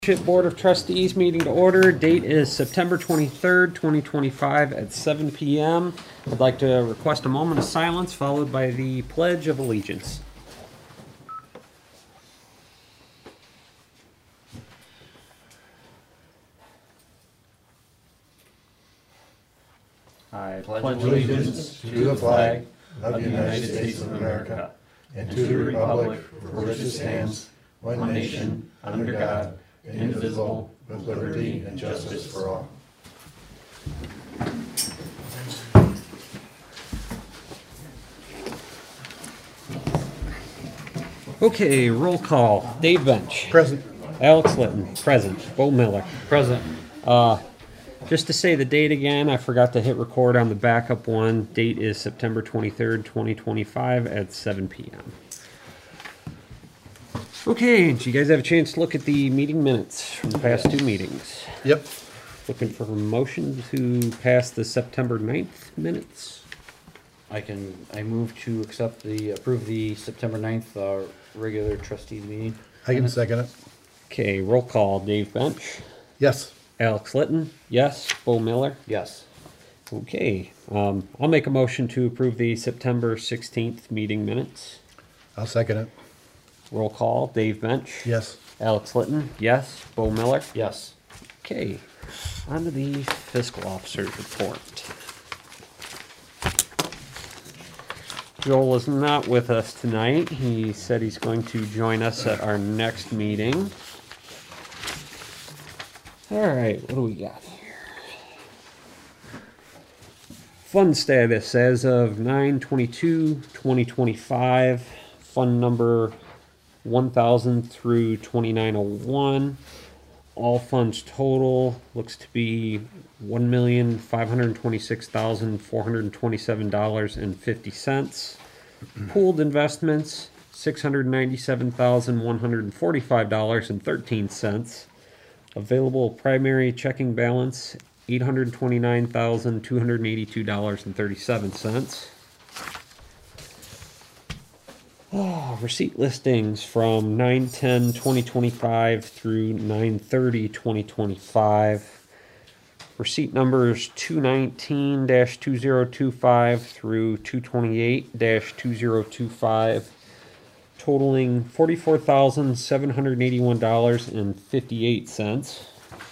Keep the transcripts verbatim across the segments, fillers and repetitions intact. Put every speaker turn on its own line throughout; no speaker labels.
Township Board of Trustees meeting to order. Date is September twenty-third, twenty twenty-five at seven p m I'd like to request a moment of silence followed by the Pledge of Allegiance. I
pledge allegiance to the flag of the United States of America and to the republic for which it stands, one nation, under God, indivisible, with liberty and justice for all.
Okay, roll call. Dave Bench.
Present.
Alex Litton. Present. Bo Miller.
Present.
Uh, just to say the date again, I forgot to hit record on the backup one. Date is September twenty-third, twenty twenty-five at seven p m Okay, did you guys have a chance to look at the meeting minutes from the past two meetings?
Yep.
Looking for a motion to pass the September ninth minutes?
I can, I move to accept the, approve the September ninth, uh, regular trustees meeting.
I can second it.
Okay, roll call. Dave Bench.
Yes.
Alex Litton. Yes. Bo Miller.
Yes.
Okay, um, I'll make a motion to approve the September sixteenth meeting minutes.
I'll second it.
Roll call. Dave Bench.
Yes.
Alex Litton. Yes. Bo Miller.
Yes.
Okay, on to the fiscal officer's report. Joel is not with us tonight. He said he's going to join us at our next meeting. All right, what do we got here? Fund status as of nine twenty-two twenty twenty-five. Fund number one thousand through twenty-nine oh one. All funds total looks to be one million five hundred twenty-six thousand four hundred twenty-seven dollars and fifty cents. Pooled investments six hundred ninety-seven thousand one hundred forty-five dollars and thirteen cents. Available primary checking balance eight hundred twenty-nine thousand two hundred eighty-two dollars and thirty-seven cents. Oh, receipt listings from nine ten twenty twenty-five through nine thirty twenty twenty-five. Receipt numbers two nineteen dash two zero two five through two twenty-eight dash two zero two five, totaling forty-four thousand seven hundred eighty-one dollars and fifty-eight cents.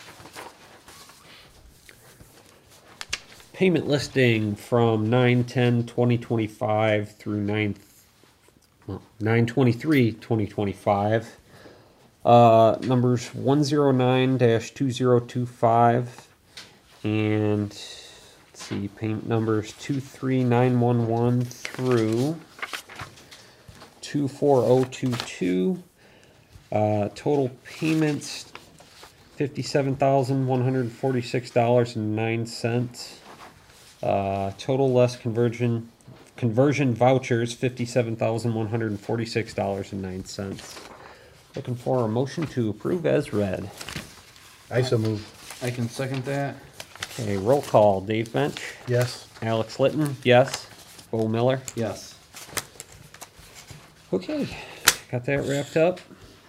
Payment listing from nine ten twenty twenty-five through nine nine twenty-three twenty twenty-five. Uh, numbers one zero nine dash two zero two five and let's see, payment numbers two three nine one one through two four zero two two. Uh, total payments fifty-seven thousand one hundred forty-six dollars and nine cents. Uh, total less conversion Conversion vouchers, fifty-seven thousand one hundred forty-six dollars and nine cents. Looking for a motion to approve as read.
I so move.
I can second that.
Okay, roll call. Dave Bench.
Yes.
Alex Litton. Yes. Bo Miller.
Yes.
Okay, got that wrapped up.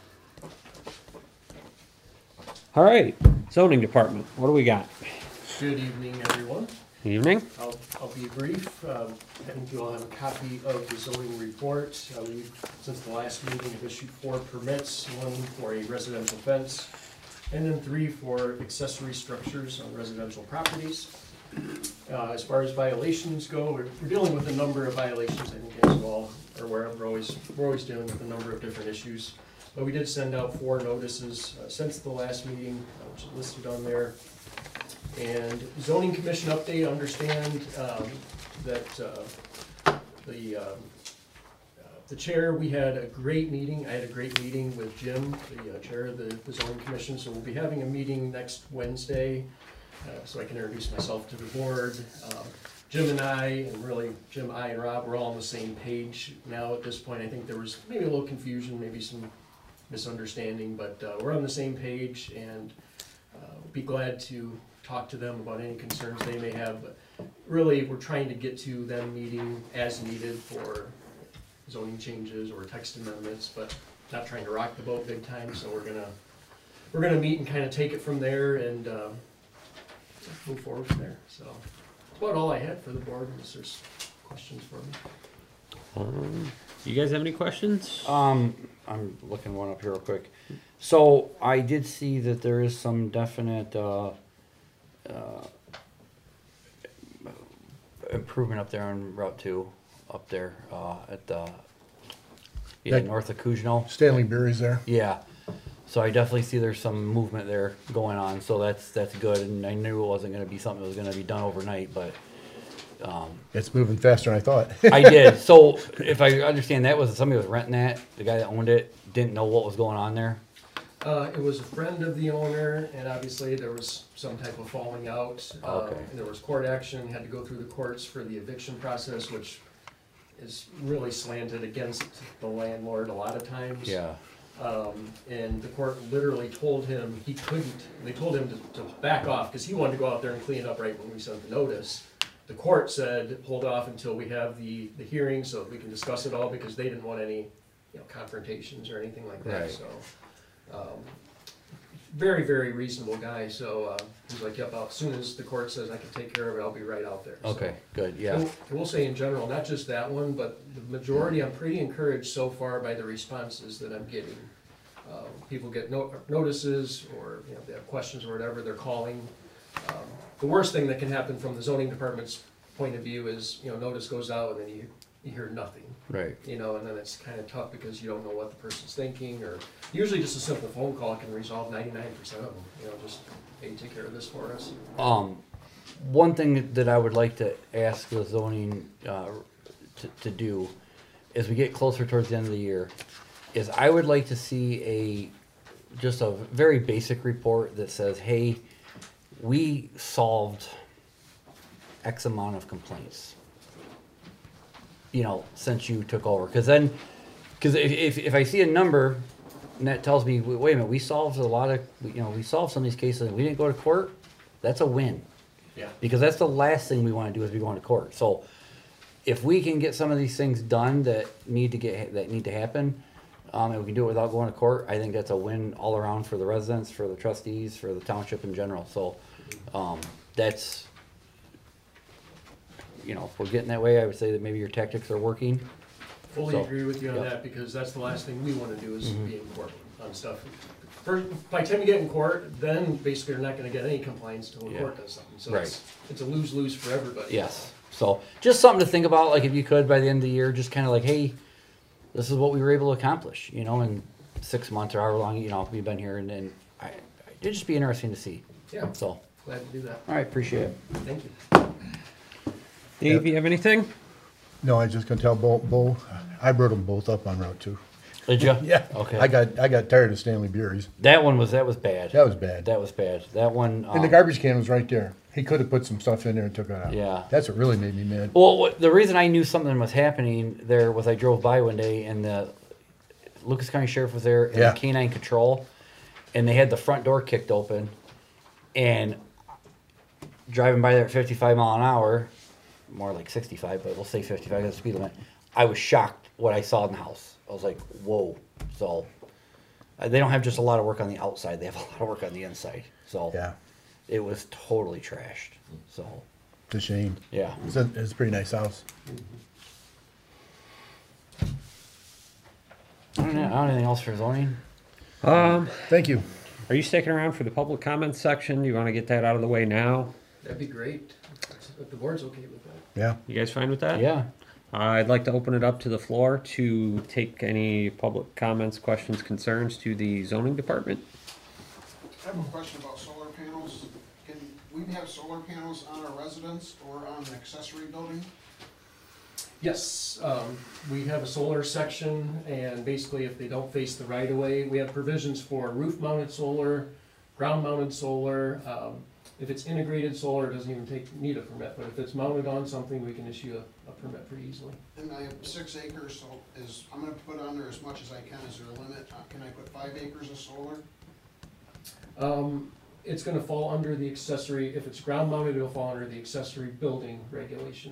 All right, zoning department. What do we got?
Good evening, everyone.
Evening.
I'll, I'll be brief. Um, I think you all have a copy of the zoning report. Uh, we, since the last meeting, have issued four permits, one for a residential fence, and then three for accessory structures on residential properties. Uh, as far as violations go, we're, we're dealing with a number of violations. I think as you all are aware, we're always, we're always dealing with a number of different issues. But we did send out four notices uh, since the last meeting, uh, which is listed on there. And zoning commission update, understand um, that uh, the um, uh, the chair, we had a great meeting. I had a great meeting with Jim, the uh, chair of the, the zoning commission. So we'll be having a meeting next Wednesday, uh, so I can introduce myself to the board. Um, Jim and I, and really Jim, I, and Rob, we're all on the same page now at this point. I think there was maybe a little confusion, maybe some misunderstanding, but uh, we're on the same page, and uh, we'll be glad to talk to them about any concerns they may have. But really, we're trying to get to them meeting as needed for zoning changes or text amendments, but not trying to rock the boat big time, so we're gonna we're gonna meet and kind of take it from there and, um, move forward from there, so. That's about all I had for the board, unless there's questions for me.
Um, you guys have any questions?
Um, I'm looking one up here real quick. So I did see that there is some definite, uh, uh, improvement up there on Route Two, up there, uh, at the, yeah,
Like-
north of Kujno.
Stanley Berry's there.
Yeah, so I definitely see there's some movement there going on, so that's, that's good, and I knew it wasn't gonna be something that was gonna be done overnight, but, um,
It's moving faster than I thought.
I did, so if I understand, that was, somebody was renting that, the guy that owned it didn't know what was going on there?
Uh, it was a friend of the owner, and obviously there was some type of falling out. Um,
Okay.
and there was court action, had to go through the courts for the eviction process, which is really slanted against the landlord a lot of times.
Yeah,
Um, and the court literally told him he couldn't, they told him to, to back off, because he wanted to go out there and clean it up right when we sent the notice. The court said, hold off until we have the, the hearing so that we can discuss it all, because they didn't want any, you know, confrontations or anything like that,
Right.
so. um, Very, very reasonable guy, so, uh, he's like, yep, as soon as the court says I can take care of it, I'll be right out there. So-
okay, good, yeah,
and I will say in general, not just that one, but the majority, I'm pretty encouraged so far by the responses that I'm getting. Um, People get no- notices, or, you know, if they have questions or whatever, they're calling. Um, The worst thing that can happen from the zoning department's point of view is, you know, notice goes out and then you, you hear nothing.
right,
You know, and then it's kind of tough because you don't know what the person's thinking, or usually just a simple phone call can resolve ninety-nine percent of them, you know, just, hey, take care of this for us.
um, one thing that I would like to ask the zoning, uh, to, to do, as we get closer towards the end of the year, is I would like to see a, just a very basic report that says, hey, we solved X amount of complaints, you know, since you took over, cause then, cause if, if, if I see a number, and that tells me, wait wait a minute, we solved a lot of, you know, we solved some of these cases, and we didn't go to court, that's a win.
Yeah.
Because that's the last thing we wanna do is be going to court, so if we can get some of these things done that need to get, that need to happen, um, and we can do it without going to court, I think that's a win all around for the residents, for the trustees, for the township in general, so, um, that's, you know, if we're getting that way, I would say that maybe your tactics are working.
Fully
So,
agree with you on
yep.
that, because that's the last thing we wanna do is
Mhm.
be in court on stuff. First, by the time you get in court, then basically you're not gonna get any complaints till the
Yeah.
court does something, so
Right.
it's, it's a lose-lose for everybody.
Yes, so, just something to think about, like, if you could, by the end of the year, just kinda like, hey, this is what we were able to accomplish, you know, in six months or however long, you know, we've been here, and then, I, it'd just be interesting to see.
Yeah,
So,
glad to do that,
alright, appreciate it.
thank you.
Dave, you have anything?
No, I was just gonna tell Bo, Bo, I brought them both up on Route Two.
Did you?
Yeah.
Okay.
I got, I got tired of Stanley Berry's.
That one was, that was bad.
That was bad.
That was bad. That one.
And the
um,
garbage can was right there. He could have put some stuff in there and took it out.
Yeah.
That's what really made me mad.
Well, what, the reason I knew something was happening there was I drove by one day and the Lucas County Sheriff was there and
Yeah.
the canine control, and they had the front door kicked open, and driving by there at fifty-five mile an hour, more like sixty-five, but we'll say fifty-five, that's the speed limit. I was shocked what I saw in the house. I was like, whoa. So uh, they don't have just a lot of work on the outside; they have a lot of work on the inside. So
Yeah,
it was totally trashed. So
it's a shame.
yeah.
It's a, it's a pretty nice house.
I don't know. I don't have anything else for zoning.
Um,
Thank you.
are you sticking around for the public comment section? Do you want to get that out of the way now?
That'd be great, if the board's okay with that.
Yeah.
You guys fine with that?
Yeah.
Uh, I'd like to open it up to the floor to take any public comments, questions, concerns to the zoning department.
I have a question about solar panels. Can we have solar panels on our residence or on the accessory building?
Yes, um, we have a solar section, and basically if they don't face the right of way, we have provisions for roof mounted solar, ground mounted solar. Um, if it's integrated solar, it doesn't even take, need a permit, but if it's mounted on something, we can issue a, a permit pretty easily.
And I have six acres, so is, I'm gonna put on there as much as I can. Is there a limit? Uh, Can I put five acres of solar?
Um, it's gonna fall under the accessory, if it's ground mounted, it'll fall under the accessory building regulations.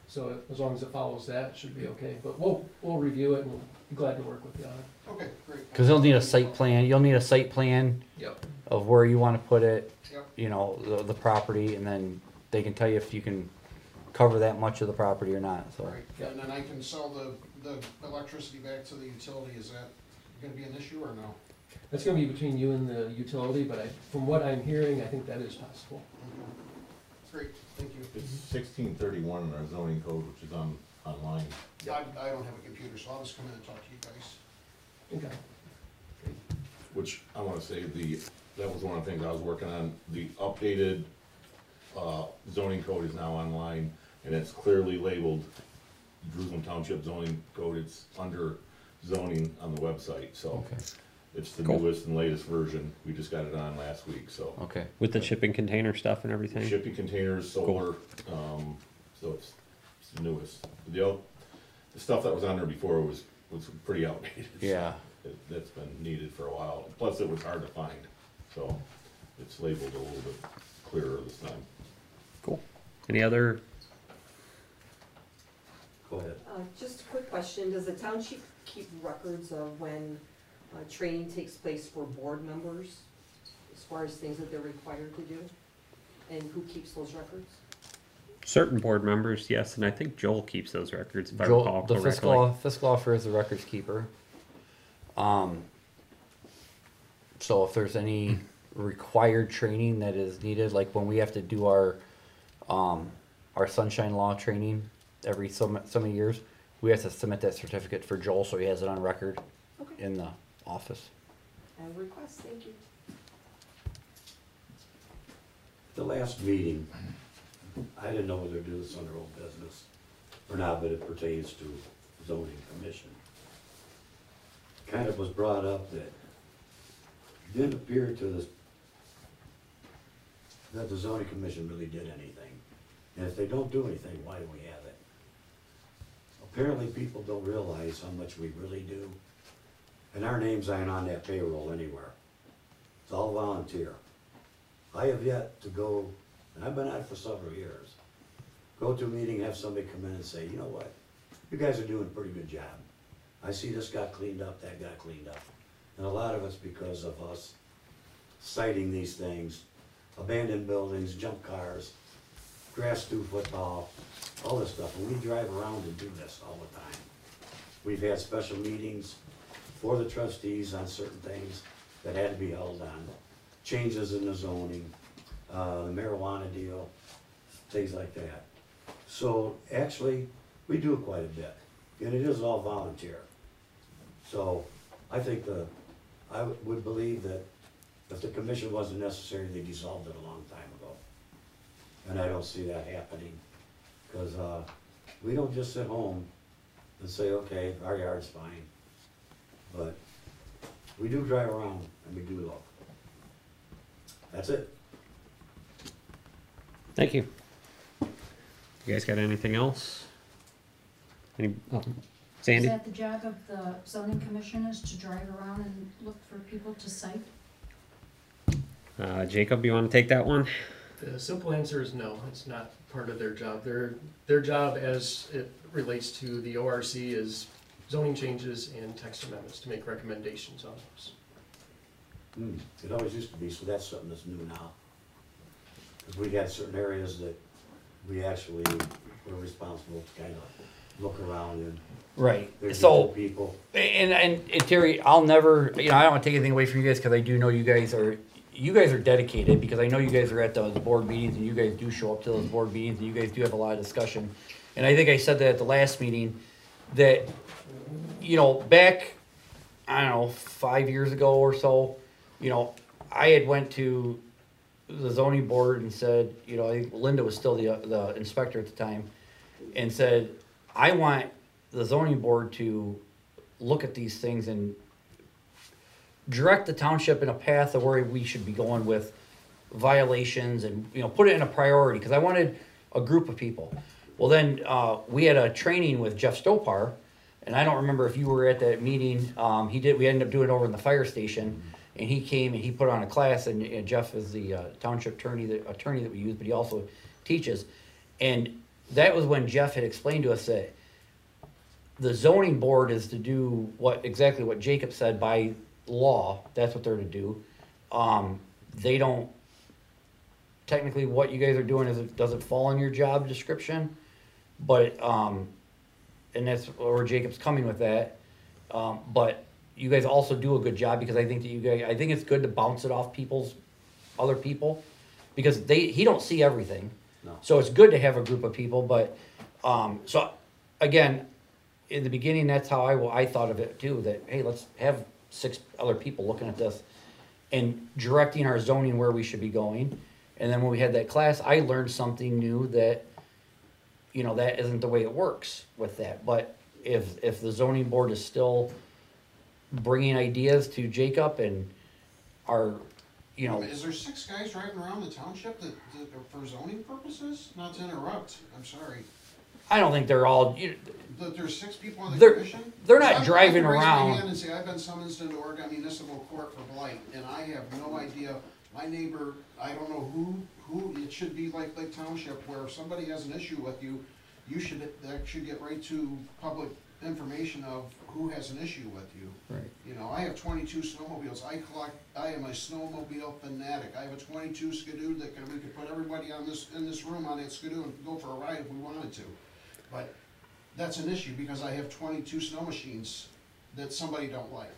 So as long as it follows that, it should be okay. But we'll, we'll review it and we'll be glad to work with you on it.
Okay, great.
Cause they'll need a site plan, you'll need a site plan
Yep.
of where you wanna put it,
Yep.
you know, the, the property, and then they can tell you if you can cover that much of the property or not, so.
Right, and then I can sell the, the electricity back to the utility, is that gonna be an issue or no?
That's gonna be between you and the utility, but I, from what I'm hearing, I think that is possible.
Great, thank you.
It's sixteen thirty-one in our zoning code, which is on, online.
I, I don't have a computer, so I'll just come in and talk to you guys.
Okay.
Which I wanna say, the, that was one of the things I was working on, the updated, uh, zoning code is now online, and it's clearly labeled Jerusalem Township zoning code, it's under zoning on the website, so.
Okay.
It's the
Cool.
newest and latest version, we just got it on last week, so.
Okay,
With the shipping container stuff and everything.
Shipping containers, solar, um, so it's, it's the newest. The, oth- the stuff that was on there before was, was pretty outdated. so
yeah,
it- That's been needed for a while, plus it was hard to find, so it's labeled a little bit clearer this time.
Cool. Any other?
Go ahead.
Uh, just a quick question, does the township keep records of when, uh, training takes place for board members? As far as things that they're required to do? And who keeps those records?
Certain board members, yes, and I think Joel keeps those records if I
Joel,
recall
the
correctly.
fiscal, fiscal officer is the records keeper. Um, so if there's any required training that is needed, like when we have to do our, um, our sunshine law training every so, ma- so many years, we have to submit that certificate for Joel, so he has it on record
Okay,
in the office.
I have a request, thank you.
The last meeting, I didn't know whether to do this under old business or not, but it pertains to zoning commission. Kind of was brought up that it didn't appear to this, that the zoning commission really did anything. And if they don't do anything, why do we have it? Apparently, people don't realize how much we really do. And our names aren't on that payroll anywhere. It's all volunteer. I have yet to go, and I've been at it for several years, go to a meeting, have somebody come in and say, you know what, you guys are doing a pretty good job. I see this got cleaned up, that got cleaned up. And a lot of it's because of us citing these things, abandoned buildings, junk cars, grass through football, all this stuff. And we drive around and do this all the time. We've had special meetings for the trustees on certain things that had to be held on. Changes in the zoning, uh, the marijuana deal, things like that. So actually, we do it quite a bit, and it is all volunteer. So I think the, I would believe that if the commission wasn't necessary, they dissolved it a long time ago. And I don't see that happening, because, uh, we don't just sit home and say, okay, our yard's fine. But we do drive around and we do look. That's it.
Thank you. You guys got anything else? Any, oh,
Is
Sandy?
that the job of the zoning commissioners to drive around and look for people to cite?
Uh, Jacob, you wanna take that one?
The simple answer is no, it's not part of their job. Their, their job as it relates to the O R C is zoning changes and text amendments to make recommendations on those.
Hmm, It always used to be, so that's something that's new now. Because we had certain areas that we actually were responsible to kind of look around and
Right,
there's
so.
different people.
And, and, and Terry, I'll never, you know, I don't wanna take anything away from you guys, cause I do know you guys are, you guys are dedicated, because I know you guys are at those board meetings, and you guys do show up to those board meetings, and you guys do have a lot of discussion. And I think I said that at the last meeting, that, you know, back, I don't know, five years ago or so, you know, I had went to the zoning board and said, you know, I think Linda was still the, the inspector at the time, and said, I want the zoning board to look at these things and direct the township in a path of where we should be going with violations and, you know, put it in a priority, because I wanted a group of people. Well, then, uh, we had a training with Jeff Stopar, and I don't remember if you were at that meeting, um, he did, we ended up doing it over in the fire station, and he came and he put on a class, and, and Jeff is the, uh, township attorney, the attorney that we use, but he also teaches. And that was when Jeff had explained to us that the zoning board is to do what, exactly what Jacob said by law, that's what they're to do. Um, they don't, technically what you guys are doing is, it doesn't fall in your job description, but, um, and that's where Jacob's coming with that. Um, but you guys also do a good job, because I think that you guys, I think it's good to bounce it off people's, other people, because they, he don't see everything.
No.
So it's good to have a group of people, but, um, so, again, in the beginning, that's how I, well, I thought of it too, that, hey, let's have six other people looking at this and directing our zoning where we should be going. And then when we had that class, I learned something new that, you know, that isn't the way it works with that. But if, if the zoning board is still bringing ideas to Jacob and are, you know,
Is there six guys driving around the township that, that are for zoning purposes? Not to interrupt, I'm sorry.
I don't think they're all, you,
That there's six people on the
They're-
commission?
they're not
I- I can
driving
raise my
around.
hand and say, I've been summoned into Oregon Municipal Court for blight, and I have no idea. My neighbor, I don't know who, who, it should be like Lake Township, where if somebody has an issue with you, you should, that should get right to public information of who has an issue with you.
right.
You know, I have twenty-two snowmobiles, I collect, I am a snowmobile fanatic, I have a twenty-two Skidoo that can, we could put everybody on this, in this room on that Skidoo and go for a ride if we wanted to. But that's an issue, because I have twenty-two snow machines that somebody don't like.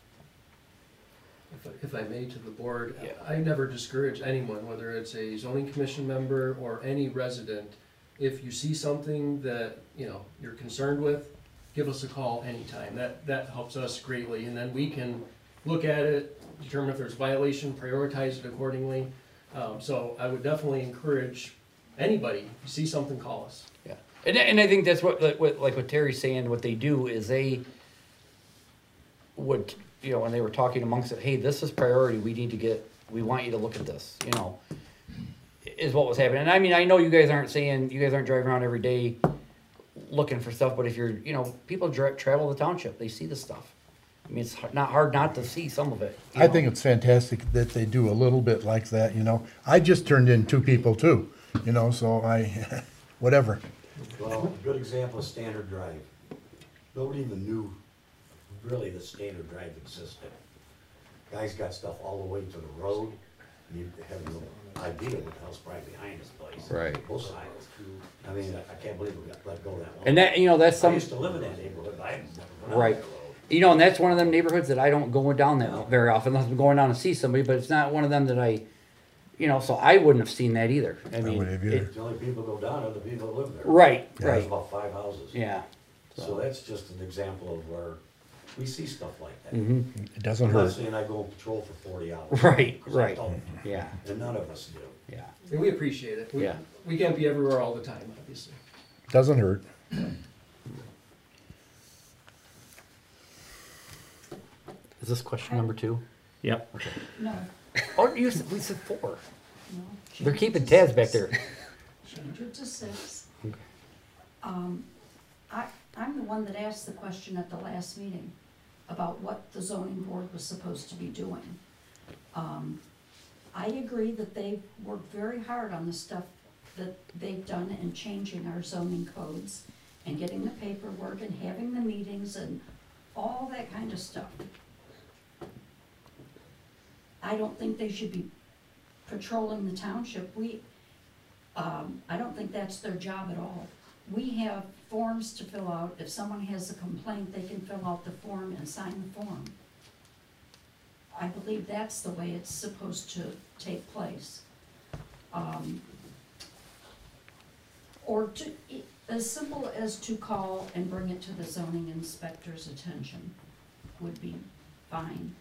If, if I may, to the board,
Yeah.
I never discourage anyone, whether it's a zoning commission member or any resident, if you see something that, you know, you're concerned with, give us a call anytime. That, that helps us greatly, and then we can look at it, determine if there's violation, prioritize it accordingly. Um, so I would definitely encourage anybody, if you see something, call us.
Yeah, and and I think that's what, like what like what Terry's saying. What they do is they would, you know, when they were talking amongst it, hey, this is priority. We need to get. We want you to look at this. You know, is what was happening. And I mean, I know you guys aren't saying you guys aren't driving around every day looking for stuff, but if you're, you know, people dri travel the township, they see the stuff. I mean, it's not hard not to see some of it. you
I
know?
think it's fantastic that they do a little bit like that, you know. I just turned in two people too, you know, so I, whatever.
Well, a good example is Standard Drive. Nobody even knew really the Standard Drive existed. Guys got stuff all the way to the road, and you have no idea what the hell's right behind this place.
Right.
Both sides. I mean, I I can't believe we got let go that long.
And that, you know, that's
I
some
used to live in that neighborhood, but I never went out
right.
that road.
You know, and that's one of them neighborhoods that I don't go down that very often, unless I'm going down to see somebody. But it's not one of them that I, you know, so I wouldn't have seen that either. I mean,
wouldn't have
it-
either.
The only people go down are the people that live there.
right,
There's
right,
about five houses.
yeah.
So that's just an example of where we see stuff like that.
hmm
It doesn't
I'm not
hurt.
saying I go on patrol for forty hours.
Right,
'cause I
right.
don't,
Yeah,
and none of us do.
yeah.
And we appreciate it. We,
Yeah.
we can't be everywhere all the time, obviously.
Doesn't hurt.
Is this question number two?
Yep.
No,
Oh, you said, we said four.
no.
They're
change
keeping
it to
tabs back
six.
there.
Change it to six. Um, I, I'm the one that asked the question at the last meeting about what the zoning board was supposed to be doing. Um, I agree that they worked very hard on the stuff that they've done in changing our zoning codes and getting the paperwork and having the meetings and all that kind of stuff. I don't think they should be patrolling the township. We, um, I don't think that's their job at all. We have forms to fill out. If someone has a complaint, they can fill out the form and sign the form. I believe that's the way it's supposed to take place. Um, or to, as simple as to call and bring it to the zoning inspector's attention would be fine.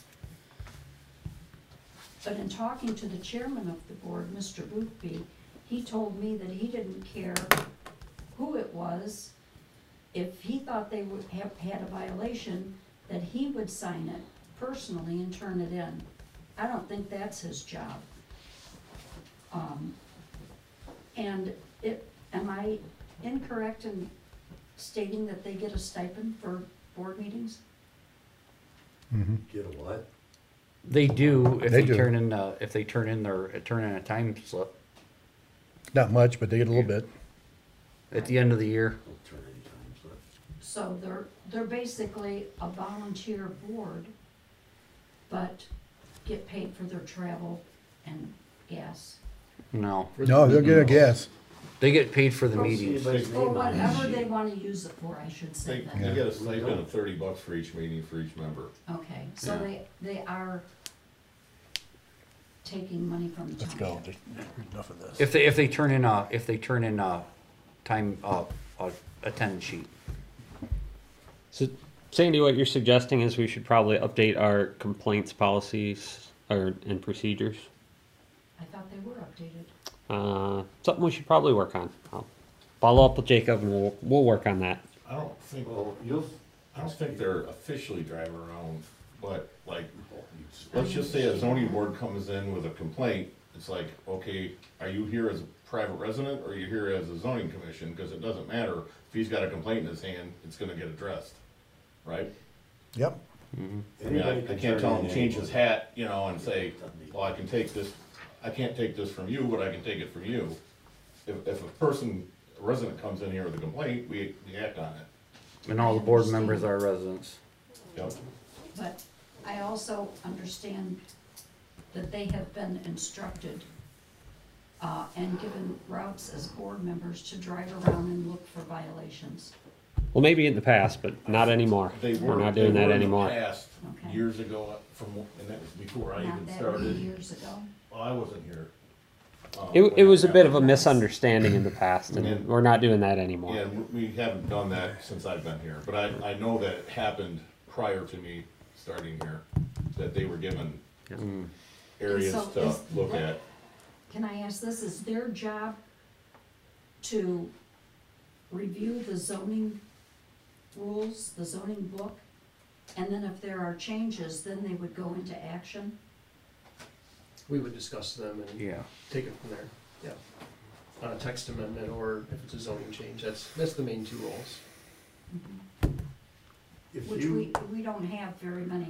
But in talking to the chairman of the board, Mister Boothby, he told me that he didn't care who it was. If he thought they would have had a violation, that he would sign it personally and turn it in. I don't think that's his job. Um, and it, am I incorrect in stating that they get a stipend for board meetings?
Mhm.
Get a what?
They do if
They
they,
do.
turn in, uh, if they turn in their, turn in a time slip.
Not much, but they get a little bit.
at the end of the year.
Don't turn any times, but
So they're, they're basically a volunteer board, but get paid for their travel and gas.
No,
No, they'll get a guess.
they get paid for the
I don't see
meetings.
anybody's
Or
name on that
whatever they
sheet.
wanna use it for, I should say
They,
that.
they get a stipend of thirty bucks for each meeting for each member.
Okay, so
Yeah.
they, they are taking money from the
Let's
township.
go. Enough of this.
If they, if they turn in a, if they turn in a time, uh, a attendance sheet.
So Sandy, what you're suggesting is we should probably update our complaints policies or and procedures.
I thought they were updated.
Uh, something we should probably work on. I'll follow up with Jacob and we'll we'll work on that.
I don't think,
Well, you'll,
I don't think they're officially driving around, but like, let's just say a zoning board comes in with a complaint, it's like, okay, are you here as a private resident or are you here as a zoning commission? Because it doesn't matter, if he's got a complaint in his hand, it's gonna get addressed, right?
Yep.
I mean, I,
anybody
I
can
can't
turn
tell
in
him to change his
anyone.
hat, you know, and say, well, I can take this, I can't take this from you, but I can take it from you. If, if a person, a resident comes in here with a complaint, we, we act on it.
And all the board members are residents.
Yep.
But I also understand that they have been instructed uh, and given routes as board members to drive around and look for violations.
Well, maybe in the past, but not anymore.
They
We're
were,
not
they
doing
were
that
in the
anymore.
past,
Okay.
years ago, from, and that was before I
Not
even
that many
started.
years ago.
Well, I wasn't here. um,
It
when
it was a bit of a
happened.
misunderstanding in the past, and
And-
we're not doing that anymore.
Yeah, we haven't done that since I've been here, but I, I know that it happened prior to me starting here, that they were given
Mm.
areas
And so
to
is
look
that-
at.
Can I ask this, is their job to review the zoning rules, the zoning book? And then if there are changes, then they would go into action?
We would discuss them and
Yeah.
take it from there, yeah. On a text amendment or if it's a zoning change, that's, that's the main two roles.
If
Which
you,
we, we don't have very many.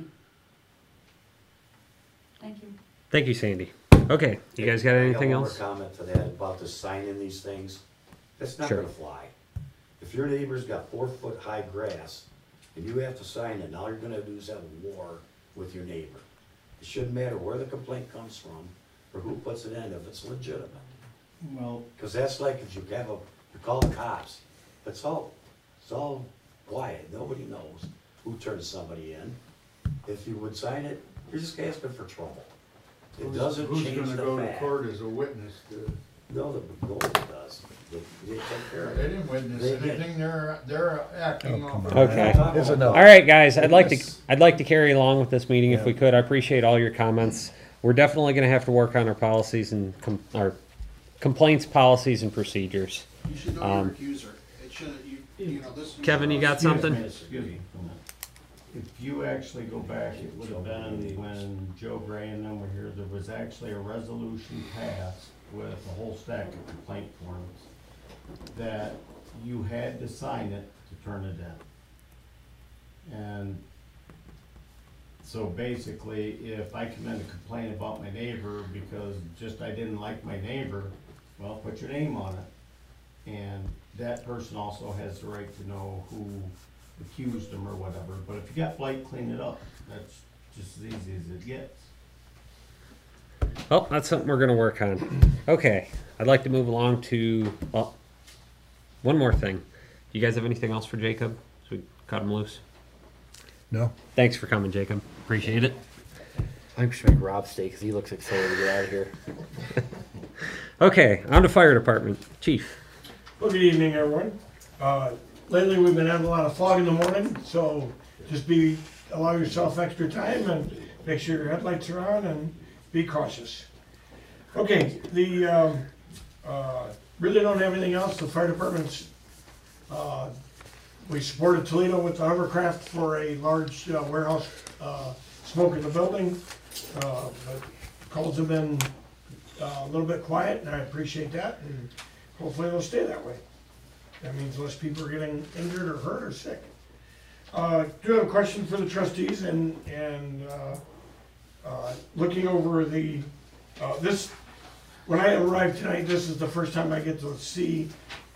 Thank you.
Thank you, Sandy. Okay, you guys got anything
I got one
else?
more comment to that about the signing these things. That's not
Sure.
gonna fly. If your neighbor's got four foot high grass and you have to sign it, all you're gonna do is have a war with your neighbor. It shouldn't matter where the complaint comes from or who puts it in if it's legitimate.
Well,
Cause that's like if you have a, you call the cops, it's all, it's all quiet, nobody knows who turned somebody in. If you would sign it, you're just asking for trouble. It doesn't
who's
change
gonna
the
go to
fact.
court as a witness to,
No, the, no one does. They, they take care of
they
it.
didn't witness
They did.
anything, they're, they're acting
Oh,
off.
come
of-
on.
Okay.
Is enough.
All right, guys. I'd like to
Yes.
I'd like to carry along with this meeting if
Yeah.
we could. I appreciate all your comments. We're definitely going to have to work on our policies and com- our complaints policies and procedures.
You should know
Um,
your accuser. It shouldn't, you, you know, this.
Kevin, you got
Excuse
something?
me, Excuse me. If you actually go back, it would have been when Joe Gray and them were here, there was actually a resolution passed with a whole stack of complaint forms that you had to sign it to turn it in. And so basically, if I come in to complain about my neighbor because just I didn't like my neighbor, well, put your name on it. And that person also has the right to know who accused them or whatever, but if you got blight, clean it up. That's just as easy as it gets.
Oh, that's something we're going to work on. Okay. I'd like to move along to well, one more thing. You guys have anything else for Jacob? So we cut him loose.
No?
Thanks for coming, Jacob. Appreciate it.
I think we should make Rob stay because he looks excited to get out of here.
Okay, on to fire department. Chief.
Well, good evening, everyone. Uh, Lately, we've been having a lot of fog in the morning, so just be, allow yourself extra time and make sure your headlights are on and be cautious. Okay, the, um, uh, really don't have anything else. The fire department's, uh, we supported Toledo with the hovercraft for a large uh, warehouse uh, smoke in the building. Uh, but calls have been uh, a little bit quiet, and I appreciate that, and hopefully it'll stay that way. That means less people are getting injured or hurt or sick. Uh, do have a question for the trustees, and, and, uh, uh, looking over the, uh, this, when I arrived tonight, this is the first time I get to see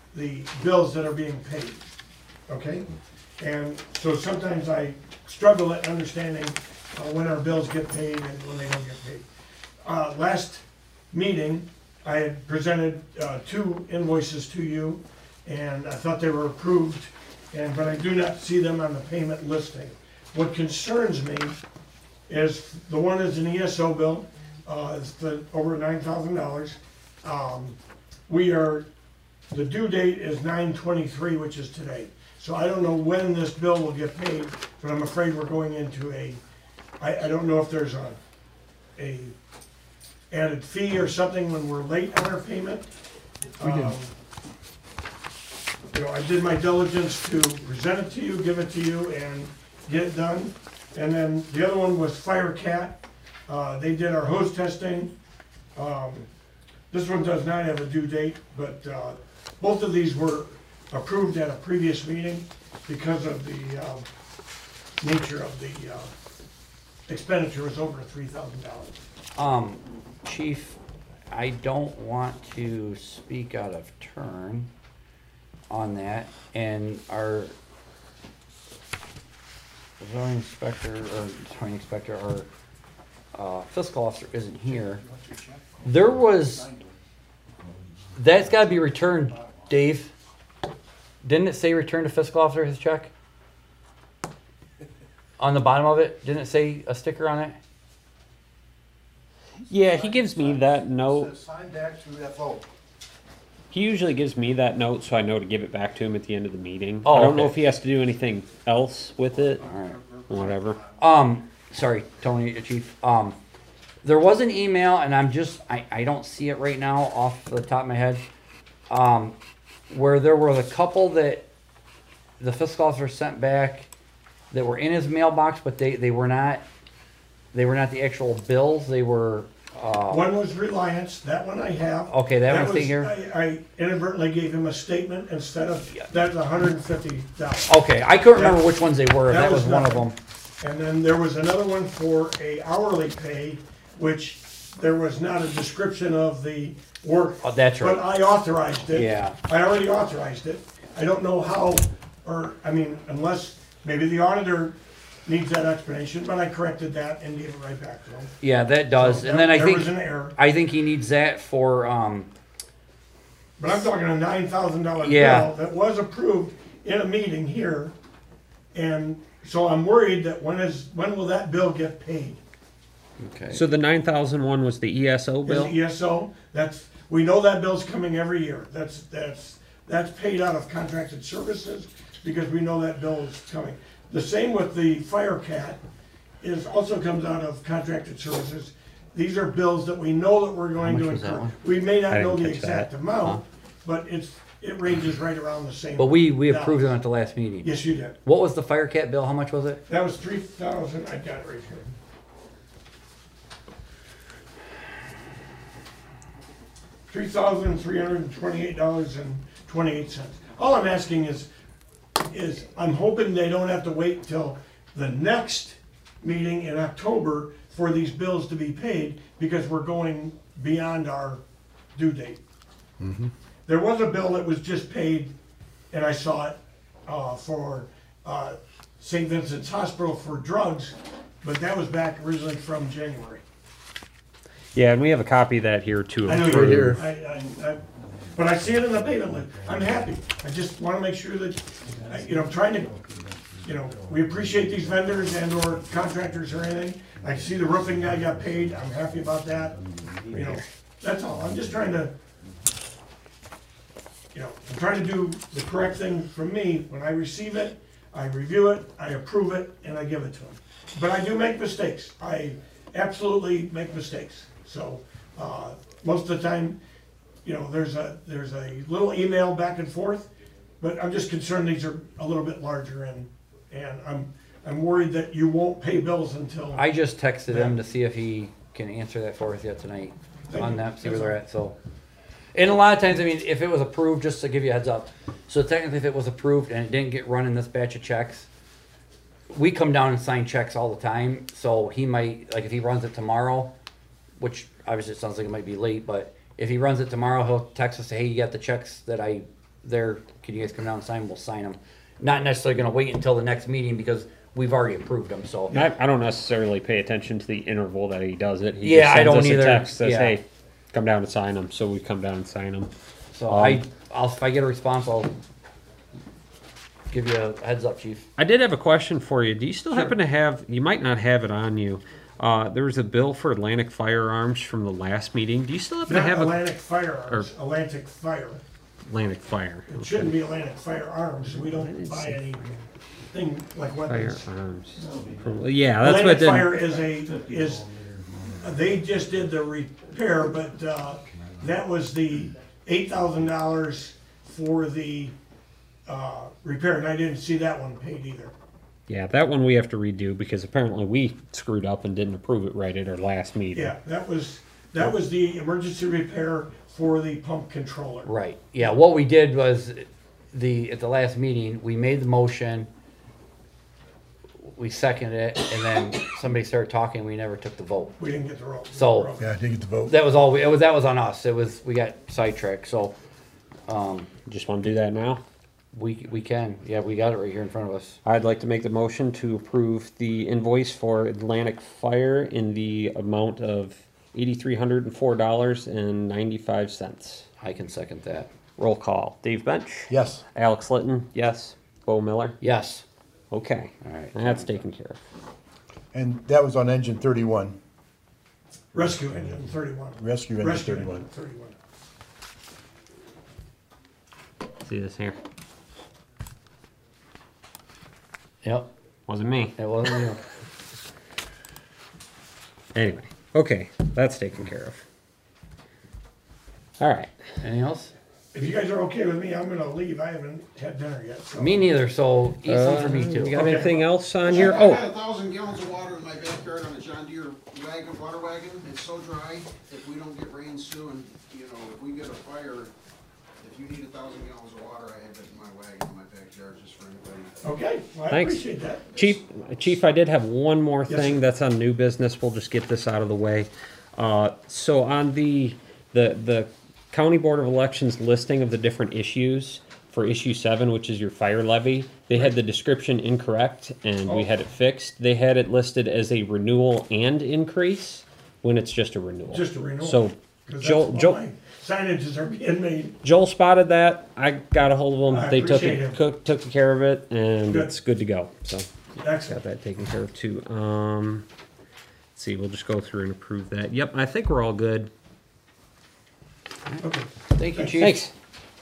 the bills that are being paid, okay? And so sometimes I struggle at understanding uh, when our bills get paid and when they don't get paid. Uh, last meeting, I had presented uh, two invoices to you, and I thought they were approved, and, but I do not see them on the payment listing. What concerns me is, the one is an E S O bill, uh, it's the, over nine thousand dollars. Um, we are, the due date is nine twenty-three, which is today. So I don't know when this bill will get paid, but I'm afraid we're going into a, I, I don't know if there's a, a added fee or something when we're late on our payment.
We did.
Um, You know, I did my diligence to present it to you, give it to you, and get it done. And then the other one was FireCat. Uh, they did our hose testing. Um, this one does not have a due date, but, uh, both of these were approved at a previous meeting because of the, um, nature of the, uh, expenditure was over three thousand dollars.
Um, Chief, I don't want to speak out of turn on that, and our zoning inspector, or zoning inspector, or uh, fiscal officer isn't here. There was, that's gotta be returned, Dave. Didn't it say return to fiscal officer his check? On the bottom of it, didn't it say a sticker on it?
Yeah, he gives me that note.
Sign back to F O.
He usually gives me that note so I know to give it back to him at the end of the meeting.
Oh,
I don't know
okay.
if he has to do anything else with it.
Alright.
Whatever.
Um, sorry, Tony, uh, Chief. Um, there was an email, and I'm just, I, I don't see it right now off the top of my head, um, where there were a couple that the fiscal officer sent back that were in his mailbox, but they, they were not, they were not the actual bills. They were, uh,
One was Reliance, that one I have.
okay, that one's
was-
here.
I I inadvertently gave him a statement instead of, that's a hundred and fifty dollars.
Okay, I couldn't remember which ones they were.
That
That was
was
one of
nothing.
them.
And then there was another one for a hourly pay, which there was not a description of the work.
Oh, that's right.
But I authorized it.
Yeah.
I already authorized it. I don't know how, or, I mean, unless, maybe the auditor needs that explanation, but I corrected that and gave it right back to him.
Yeah, that does.
So
And then I
there
think,
was an error.
I think he needs that for, um,
But I'm talking a nine thousand dollar
Yeah.
bill that was approved in a meeting here. And so I'm worried that when is, when will that bill get paid?
okay.
So the nine thousand one was the E S O
Is
bill?
E S O, that's, we know that bill's coming every year. That's, that's, that's paid out of contracted services because we know that bill is coming. The same with the FireCat, is also comes out of contracted services. These are bills that we know that we're going
much
to
was that
incur.
one?
We may not
I
know
didn't
the
catch
exact
that.
amount, but it's, it ranges right around the same.
But we, we approved them
dollars.
at the last meeting.
Yes, you did.
What was the fire cat bill? How much was it?
That was three thousand, I got it right here. Three thousand three hundred and twenty-eight dollars and twenty-eight cents. All I'm asking is, is I'm hoping they don't have to wait till the next meeting in October for these bills to be paid, because we're going beyond our due date. There was a bill that was just paid, and I saw it, uh, for, uh, Saint Vincent's Hospital for drugs, but that was back originally from January.
Yeah, and we have a copy of that here to
I know
approve.
you're here. I, I, I, but I see it in the payment list. I'm happy. I just wanna make sure that, I- you know, I'm trying to, you know, we appreciate these vendors and or contractors or anything. I see the roofing guy got paid. I'm happy about that. You know, that's all. I'm just trying to, you know, I'm trying to do the correct thing from me. When I receive it, I review it, I approve it, and I give it to them. But I do make mistakes. I absolutely make mistakes. So, uh, most of the time, you know, there's a, there's a little email back and forth, but I'm just concerned these are a little bit larger, and, and I'm, I'm worried that you won't pay bills until.
I just texted him to see if he can answer that for us yet tonight
Thank
on
you.
that, see where
That's
they're
all.
at, so. And a lot of times, I mean, if it was approved, just to give you a heads up, so technically if it was approved and it didn't get run in this batch of checks, we come down and sign checks all the time, so he might, like if he runs it tomorrow, which obviously it sounds like it might be late, but if he runs it tomorrow, he'll text us, say, hey, you got the checks that I there, can you guys come down and sign? We'll sign them. Not necessarily gonna wait until the next meeting because we've already approved them, so.
I, I don't necessarily pay attention to the interval that he does it. He
Yeah,
just
I
sends
don't
us a
either.
text, says,
Yeah.
hey, come down and sign them. So we come down and sign them.
So
Um,
I, I'll, if I get a response, I'll give you a heads up, chief.
I did have a question for you. Do you still happen to have, you might not have it on you. Uh, there was a bill for Atlantic Firearms from the last meeting. Do you still happen to
Not
have a
Atlantic Firearms, Atlantic Fire.
Atlantic Fire?
It shouldn't be Atlantic Firearms, we don't buy anything like weapons.
Firearms. From- Yeah, that's what
Atlantic
did.
Fire is a, is, they just did the repair, but, uh, that was the eight thousand dollars for the, uh, repair, and I didn't see that one paid either.
Yeah, that one we have to redo because apparently we screwed up and didn't approve it right at our last meeting.
Yeah, that was, that was the emergency repair for the pump controller.
Right, yeah, what we did was, the, at the last meeting, we made the motion, we seconded it, and then somebody started talking, we never took the vote.
We didn't get the roll.
So-
Yeah, I didn't get the vote.
That was all, we- it was, that was on us, it was, we got sidetracked, so, um,
Just want to do that now?
we, we can, yeah, we got it right here in front of us.
I'd like to make the motion to approve the invoice for Atlantic Fire in the amount of eighty-three hundred and four dollars and ninety-five cents.
I can second that.
Roll call. Dave Bench?
Yes.
Alex Litton? Yes. Bo Miller?
Yes,
Okay.
all right.
That's taken care of.
And that was on engine thirty-one,
Rescue engine thirty-one.
rescue engine
Rescue
thirty-one.
engine thirty-one.
See this here?
Yep,
Wasn't me.
it wasn't you.
Anyway. Okay. That's taken care of. All right.
Anything else?
If you guys are okay with me, I'm gonna leave, I haven't had dinner yet, so.
Me neither, so eat some for me
Uh,
too.
You got
Okay.
anything else on
I
here?
got
Oh,
a thousand gallons of water in my backyard on a John Deere wagon, water wagon. It's so dry, if we don't get rain soon, you know, if we get a fire, if you need a thousand gallons of water, I have it in my wagon in my backyard just for anybody.
Okay, well, I
Thanks.
appreciate that.
Chief, Chief, I did have one more
Yes,
thing
sir.
that's on new business. We'll just get this out of the way. Uh, so on the, the, the County Board of Elections listing of the different issues for issue seven, which is your fire levy, they had the description incorrect and we had it fixed. They had it listed as a renewal and increase when it's just a renewal.
Just a renewal.
So
'Cause that's
Joel,
what
Joel,
my signages are being made.
Joel spotted that. I got a hold of them.
I
They took
appreciate
it,
it.
cook, took care of it, and
Good.
it's good to go. So got
Excellent.
that taken care of too. Um, let's see. We'll just go through and approve that. Yep, I think we're all good.
Okay,
Thank you, chief.
Thanks.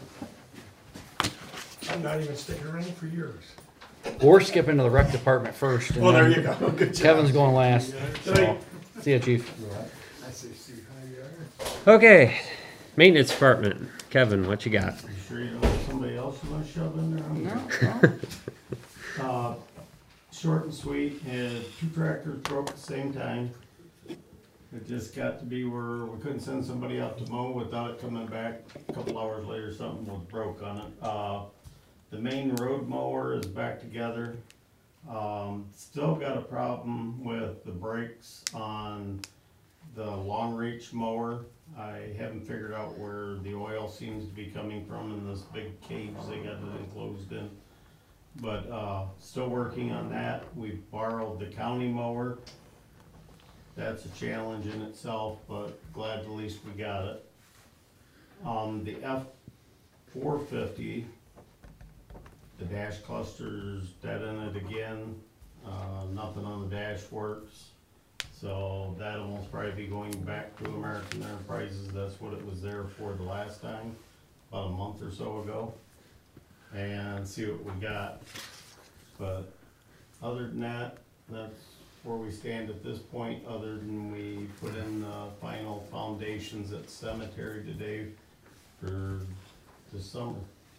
I'm not even sticking around for years.
We're skipping to the rec department first. and
Well, there
then
you go, good job.
Kevin's going last.
Good night.
So, see ya, chief.
I say, Steve, how you are?
Okay, maintenance department. Kevin, what you got?
You sure you don't have somebody else you wanna shove in there?
No, no.
Uh, short and sweet, had two tractors broke at the same time. It just got to be where we couldn't send somebody out to mow without it coming back. A couple hours later, something was broke on it. Uh, the main road mower is back together. Um, still got a problem with the brakes on the long reach mower. I haven't figured out where the oil seems to be coming from in this big cage they got it enclosed in. But, uh, still working on that. We borrowed the county mower. That's a challenge in itself, but glad at least we got it. Um, the F four fifty, the dash cluster's dead in it again. Uh, nothing on the dash works. So that'll most probably be going back to American Enterprises. That's what it was there for the last time, about a month or so ago. And see what we got. But other than that, that's where we stand at this point, other than we put in the final foundations at the cemetery today for the summer.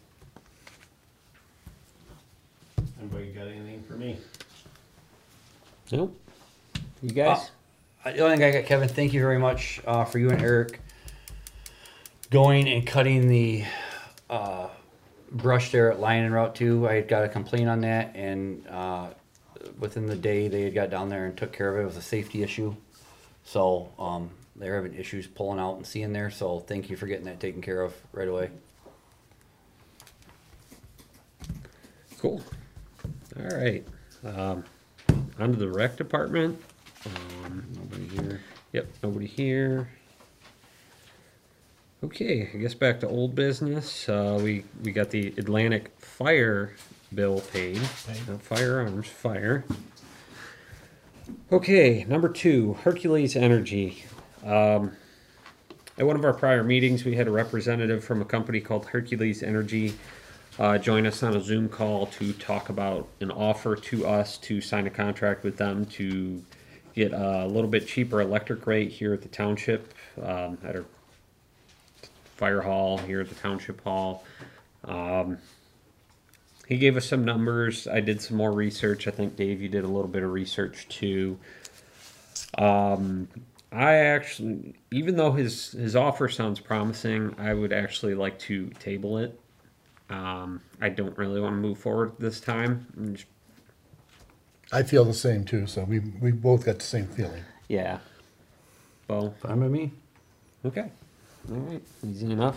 Anybody got anything for me?
Nope. You guys?
Uh, The only thing I got, Kevin, thank you very much uh, for you and Eric going and cutting the uh, brush there at Lion and Route two. I had got a complaint on that, and uh, within the day they had got down there and took care of it. It was a safety issue. So um, they're having issues pulling out and seeing there. So thank you for getting that taken care of right away.
Cool. All right. Um, on to the rec department. Um,
Nobody here.
Yep, nobody here. Okay, I guess back to old business. Uh, we, we got the Atlantic Fire bill paid. Not firearms, fire. Okay, number two, Hercules Energy. Um, at one of our prior meetings, we had a representative from a company called Hercules Energy uh, join us on a Zoom call to talk about an offer to us to sign a contract with them to get a little bit cheaper electric rate here at the township, um, at our fire hall here at the township hall. Um, he gave us some numbers. I did some more research. I think Dave, you did a little bit of research too. Um, I actually, even though his, his offer sounds promising, I would actually like to table it. Um, I don't really want to move forward this time. I'm just-
I feel the same too, so we, we both got the same feeling.
yeah. Well,
Fine with me.
okay. All right. Easy enough.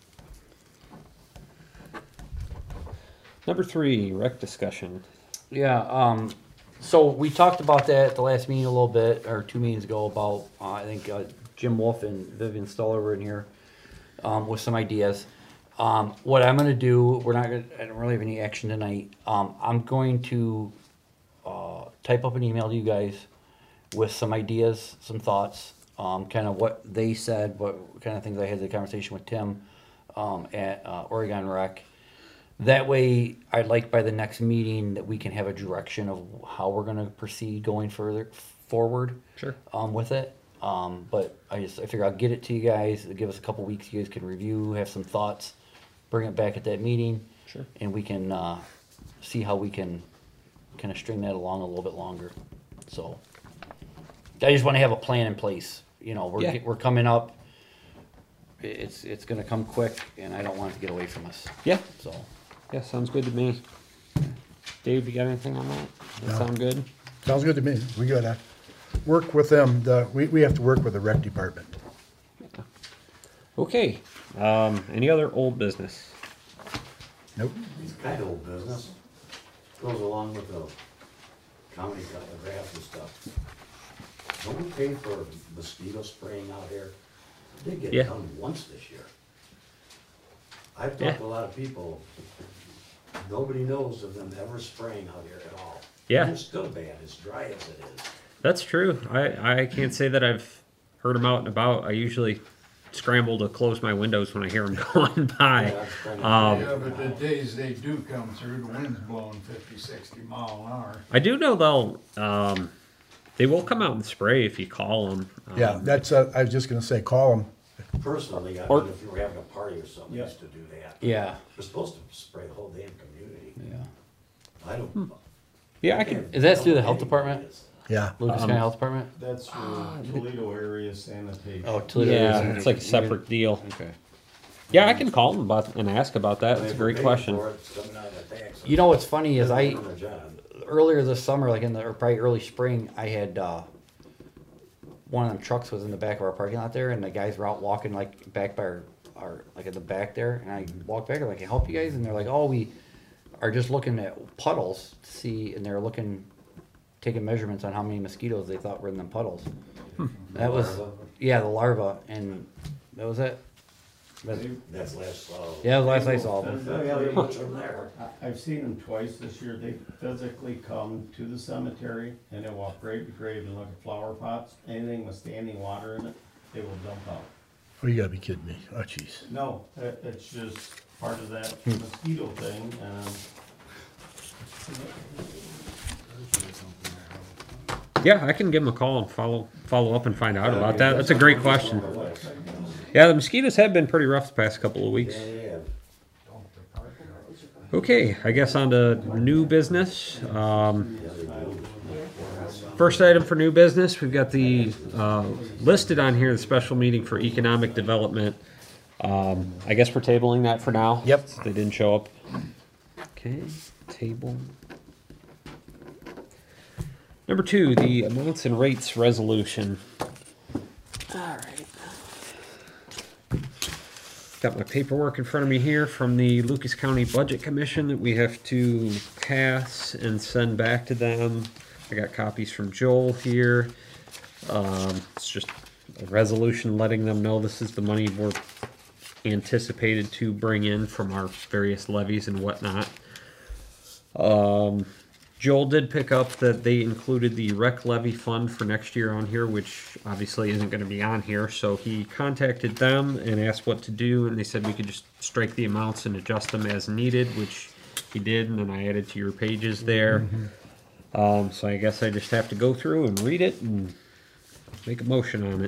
Number three, rec discussion.
Yeah, um, so we talked about that at the last meeting a little bit, or two meetings ago, about, uh, I think, uh, Jim Wolf and Vivian Stoller were in here, um, with some ideas. Um, what I'm gonna do, we're not gonna, I don't really have any action tonight, um, I'm going to, uh, type up an email to you guys with some ideas, some thoughts, um, kind of what they said, what kind of things I had the conversation with Tim, um, at, uh, Oregon Rec. That way, I'd like by the next meeting that we can have a direction of how we're gonna proceed going further, forward.
Sure.
Um, with it, um, but I just, I figure I'll get it to you guys, give us a couple weeks, you guys can review, have some thoughts, bring it back at that meeting.
Sure.
And we can, uh, see how we can kinda string that along a little bit longer, so. I just wanna have a plan in place, you know, we're,
Yeah.
get- we're coming up, i- it's, it's gonna come quick, and I don't want it to get away from us,
Yeah.
so.
Yeah, sounds good to me. Dave, you got anything on that? That
No.
sound good?
Sounds good to me. We gotta work with them, the, we, we have to work with the rec department.
Okay. Um, any other old business?
Nope.
It's kind of old business. Goes along with the county cutting the grass and stuff. Don't we pay for mosquito spraying out here? They get
Yeah.
done once this year. I've
Yeah.
talked to a lot of people, nobody knows of them ever spraying out here at all.
Yeah.
And it's still bad, as dry as it is.
That's true. I, I can't say that I've heard them out and about. I usually scramble to close my windows when I hear them going by.
Yeah, that's kind of-
Um,
Yeah, but the days they do come through, the wind's blowing fifty, sixty mile an hour.
I do know they'll, um, they will come out and spray if you call them. Um,
Yeah, that's, uh, I was just gonna say, call them.
Personally, I
Or-
mean, if you were having a party or something,
Yeah.
used to do that.
Yeah,
We're supposed to spray the whole damn community.
yeah.
I don't.
Yeah, I can.
Is that through the health department?
Yeah.
Lucas
Um,
County Health Department?
That's for Toledo area sanitation.
Oh, Toledo.
Yeah,
is-
it's like a separate deal.
Okay.
Yeah, I can call them about and ask about that. That's a
If
great
we're paying
question.
for it, it's coming out of the taxes.
You know what's funny is I,
They're doing their job.
earlier this summer, like in the, or probably early spring, I had, uh, one of them trucks was in the back of our parking lot there, and the guys were out walking like back by our, our like at the back there, and I walked back, I'm like, "Can I help you guys?" And they're like, "Oh, we are just looking at puddles to see," and they're looking, taking measurements on how many mosquitoes they thought were in them puddles. That was,
Larva?
yeah, the larva, and that was it. But,
That's last, uh.
yeah, the last I saw
They
them.
will
Oh, yeah, they
physically-
put them there.
I- I've seen them twice this year. They physically come to the cemetery and they walk grave to grave and look at flower pots. Anything with standing water in it, they will dump out.
Oh, you gotta be kidding me. Oh, jeez.
No, it, it's just part of that mosquito thing, and
Yeah, I can give them a call and follow follow up and find out about that. That's a great question. Yeah, the mosquitoes have been pretty rough the past couple of weeks.
Yeah, yeah.
Okay, I guess on to new business. Um, first item for new business, we've got the uh, listed on here the special meeting for economic development. Um, I guess we're tabling that for now.
Yep.
They didn't show up. Okay, table. Number two, the amounts and rates resolution. All right. got my paperwork in front of me here from the Lucas County Budget Commission that we have to pass and send back to them. I got copies from Joel here. Um, it's just a resolution letting them know this is the money we're anticipated to bring in from our various levies and whatnot. Um, Joel did pick up that they included the rec levy fund for next year on here, which obviously isn't going to be on here. So he contacted them and asked what to do, and they said we could just strike the amounts and adjust them as needed, which he did, and then I added to your pages there. Mm-hmm. Um, so I guess I just have to go through and read it and make a motion on it.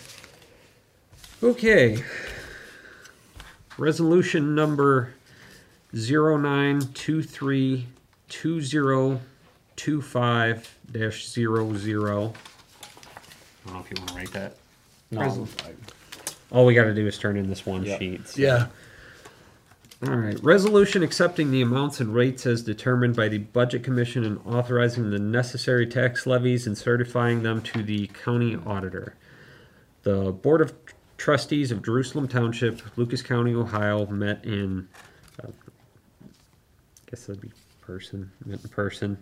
Okay. Resolution number zero nine two three two zero two five dash zero zero. I don't know if you want to write that.
No,
Resol- All we got to do is turn in this one
Yep.
sheet. so-
Yeah.
All right. Resolution accepting the amounts and rates as determined by the Budget Commission and authorizing the necessary tax levies and certifying them to the county auditor. The Board of Trustees of Jerusalem Township, Lucas County, Ohio, met in, uh, I guess that'd be person, met in person.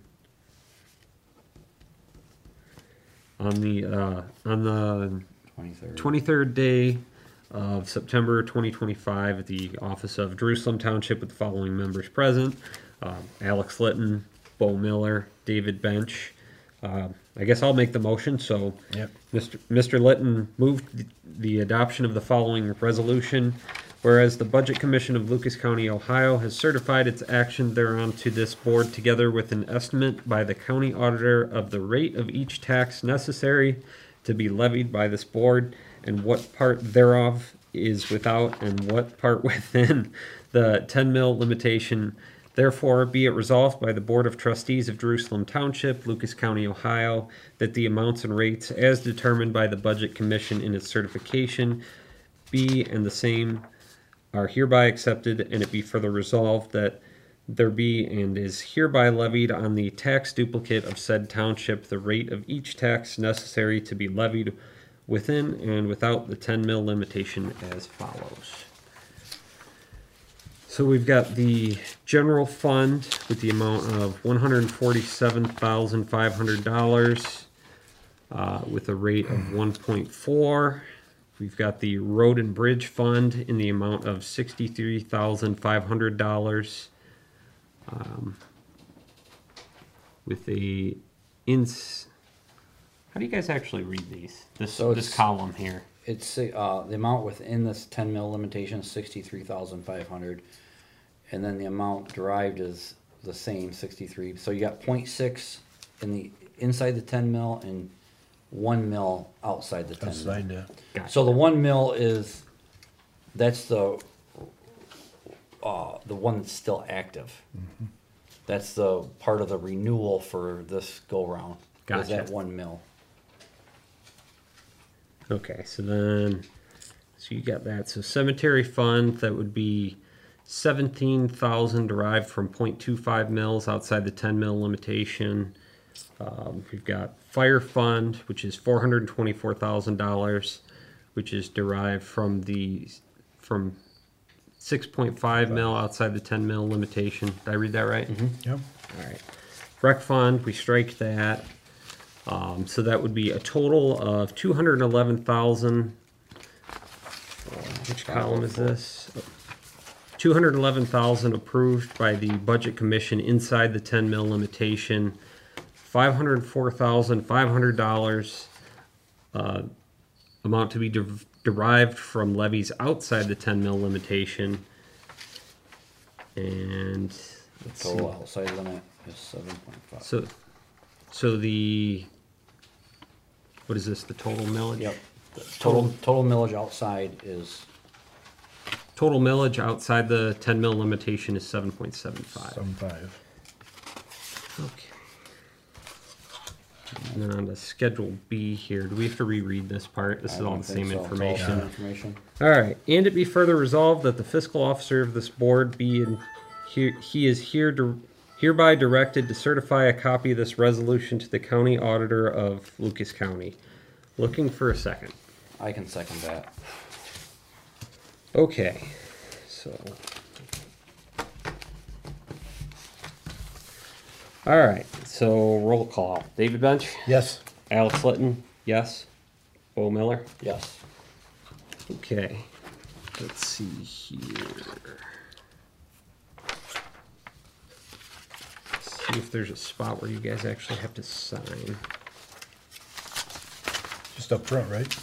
On the, uh, on the
twenty-third.
twenty-third day of September twenty twenty-five at the office of Jerusalem Township with the following members present. Uh, Alex Litton, Bo Miller, David Bench. Uh, I guess I'll make the motion, so
Yep.
Mister Mister Litton moved the- the adoption of the following resolution. Whereas the Budget Commission of Lucas County, Ohio has certified its action thereon to this board together with an estimate by the county auditor of the rate of each tax necessary to be levied by this board and what part thereof is without and what part within the ten mil limitation. Therefore, be it resolved by the Board of Trustees of Jerusalem Township, Lucas County, Ohio, that the amounts and rates as determined by the Budget Commission in its certification be and the same are hereby accepted, and it be further resolved that there be and is hereby levied on the tax duplicate of said township the rate of each tax necessary to be levied within and without the ten mil limitation as follows. So we've got the general fund with the amount of one hundred forty-seven thousand five hundred dollars uh, with a rate of one point four. We've got the road and bridge fund in the amount of sixty-three thousand five hundred dollars um, with a ins. How do you guys actually read these? This
So
this
it's-
column here.
It's, uh, the amount within this ten mil limitation is sixty-three thousand five hundred, and then the amount derived is the same, sixty-three. So you got point six in the, inside the ten mil and one mil outside the ten mil.
Outside, yeah.
Gotcha.
So the one mil is, that's the, uh, the one that's still active. That's the part of the renewal for this go-round. Is
Gotcha.
that one mil.
Okay, so then, so you got that. So cemetery fund, that would be seventeen thousand derived from point two five mils outside the ten mil limitation. Um, we've got fire fund, which is four hundred twenty-four thousand dollars, which is derived from the, from six point five mil outside the ten mil limitation. Did I read that right?
Yep.
All right. Rec fund, we strike that. Um, so that would be a total of two hundred eleven thousand. Which column is this? Two hundred eleven thousand approved by the Budget Commission inside the ten mil limitation. Five hundred four thousand five hundred dollars uh, amount to be de- derived from levies outside the ten mil limitation. And let's see.
Total outside limit is seven point five.
So, so the, what is this, the total millage?
Yep. The Total, total millage outside is,
Total millage outside the ten mil limitation is seven point seven five.
Some five.
Okay. And then on to Schedule B here, do we have to reread this part? This
I
is all
don't
the
think
same
so. It's all the
information.
same information.
All right, and it be further resolved that the fiscal officer of this board be in, here, he is here to, hereby directed to certify a copy of this resolution to the county auditor of Lucas County. Looking for a second.
I can second that.
Okay. so. All right, so roll call. David Bench,
Yes.
Alex Litton, yes. Bo Miller,
Yes.
okay. Let's see here. See if there's a spot where you guys actually have to sign.
Just up front, right?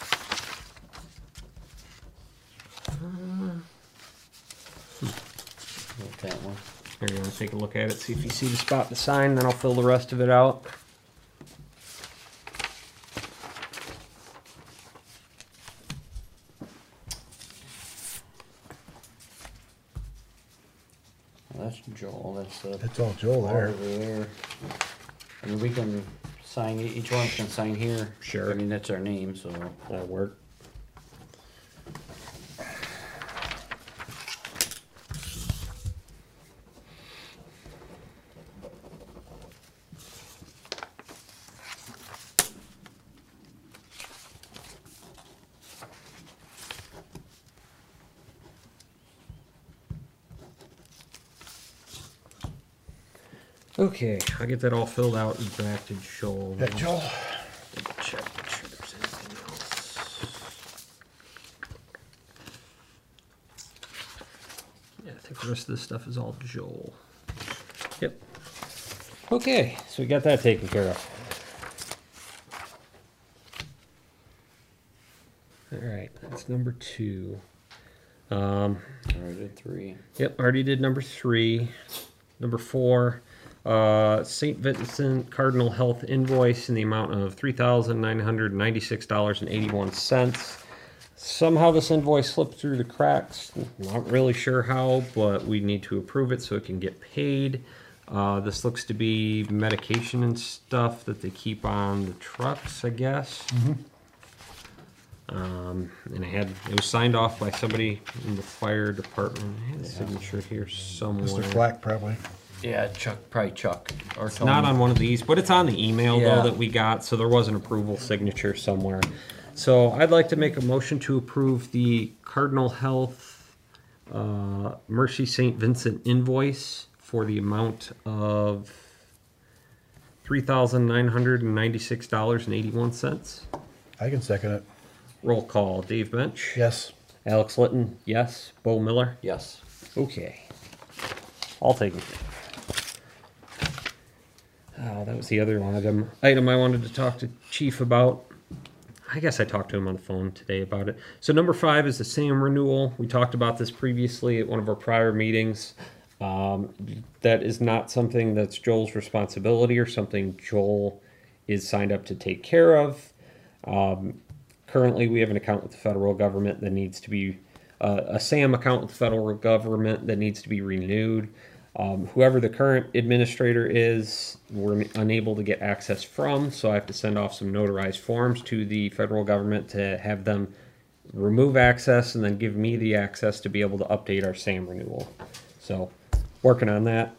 Look that one.
Here, you want to take a look at it, see if you see the spot to sign, then I'll fill the rest of it out.
Well, that's Joel, that's the.
That's all Joel there.
Over there. I mean, we can sign, each one can sign here.
Sure.
I mean, that's our name, so.
That'll work. Okay, I'll get that all filled out and back to Joel.
Yeah, Joel.
Double check, make sure there's anything else. Yeah, I think the rest of this stuff is all Joel. Yep. Okay, so we got that taken care of. Alright, that's number two. Um,
Already did three.
Yep, already did number three. Number four, uh, Saint Vincent Cardinal Health invoice in the amount of three thousand nine hundred ninety-six dollars and eighty-one cents. Somehow this invoice slipped through the cracks. Not really sure how, but we need to approve it so it can get paid. Uh, this looks to be medication and stuff that they keep on the trucks, I guess. Um, and I had, it was signed off by somebody in the fire department. I had a signature here somewhere.
Mister Flack, probably.
Yeah, Chuck, probably Chuck. Or
It's not on one of these, but it's on the email
Yeah.
though that we got, so there was an approval signature somewhere. So I'd like to make a motion to approve the Cardinal Health uh, Mercy Saint Vincent invoice for the amount of three thousand nine hundred ninety-six dollars and eighty-one cents.
I can second it.
Roll call, Dave Bench.
Yes.
Alex Litton, yes. Bo Miller.
Yes.
Okay. I'll take it. Oh, that was the other item. Item I wanted to talk to Chief about. I guess I talked to him on the phone today about it. So number five is the SAM renewal. We talked about this previously at one of our prior meetings. Um, that is not something that's Joel's responsibility or something Joel is signed up to take care of. Um, currently, we have an account with the federal government that needs to be uh, a SAM account with the federal government that needs to be renewed. Um, whoever the current administrator is, we're unable to get access from, so I have to send off some notarized forms to the federal government to have them remove access and then give me the access to be able to update our SAM renewal. So, working on that.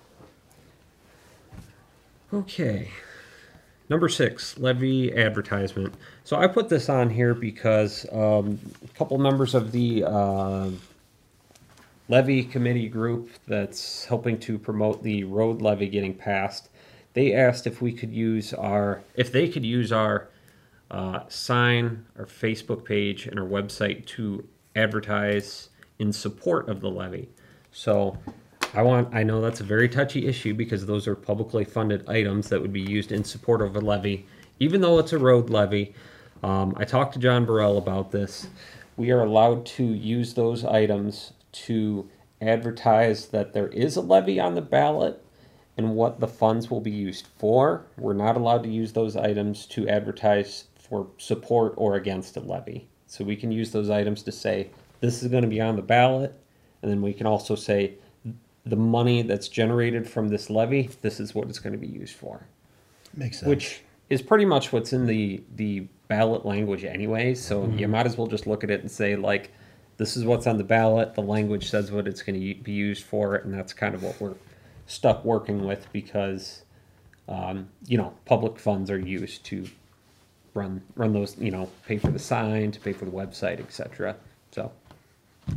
Okay. Number six, levy advertisement. So I put this on here because um, a couple members of the uh, levy committee group that's helping to promote the road levy getting passed, they asked if we could use our, if they could use our uh, sign, our Facebook page, and our website to advertise in support of the levy. So I want, I know that's a very touchy issue because those are publicly funded items that would be used in support of a levy, even though it's a road levy. Um, I talked to John Burrell about this. We are allowed to use those items to advertise that there is a levy on the ballot and what the funds will be used for. We're not allowed to use those items to advertise for support or against a levy. So we can use those items to say, this is going to be on the ballot, and then we can also say, the money that's generated from this levy, this is what it's going to be used for.
Makes sense.
Which is pretty much what's in the, the ballot language anyway, so mm-hmm. you might as well just look at it and say, like, this is what's on the ballot, the language says what it's going to be used for, and that's kind of what we're stuck working with because, um, you know, public funds are used to run run those, you know, pay for the sign, to pay for the website, et cetera. So,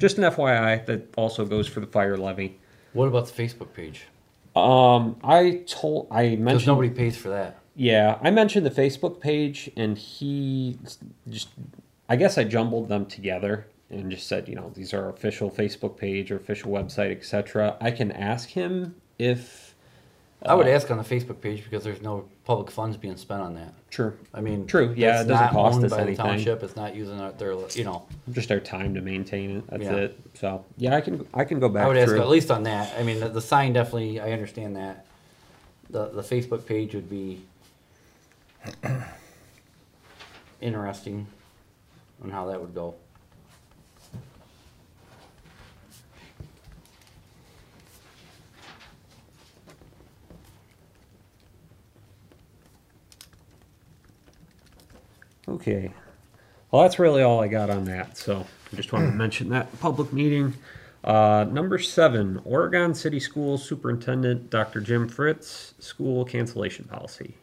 just an F Y I that also goes for the fire levy.
What about the Facebook page?
Um, I told I
Because
mentioned
nobody pays for that.
Yeah, I mentioned the Facebook page, and he just, I guess I jumbled them together and just said, you know, these are our official Facebook page or official website, et cetera. I can ask him if.
I would
uh,
ask on the Facebook page because there's no public funds being spent on that.
True.
I mean,
True, yeah,
it's
it doesn't
not
cost
owned
us
by the
anything.
township. It's not using our, their, you know.
Just our time to maintain it. That's
Yeah.
it. So yeah, I can I can go back
I would ask
through.
at least on that. I mean, the, the sign definitely. I understand that. The the Facebook page would be interesting on how that would go.
Okay. Well, that's really all I got on that. So I just wanted to mention that public meeting. Uh, number seven, Oregon City Schools Superintendent Doctor Jim Fritz, school cancellation policy.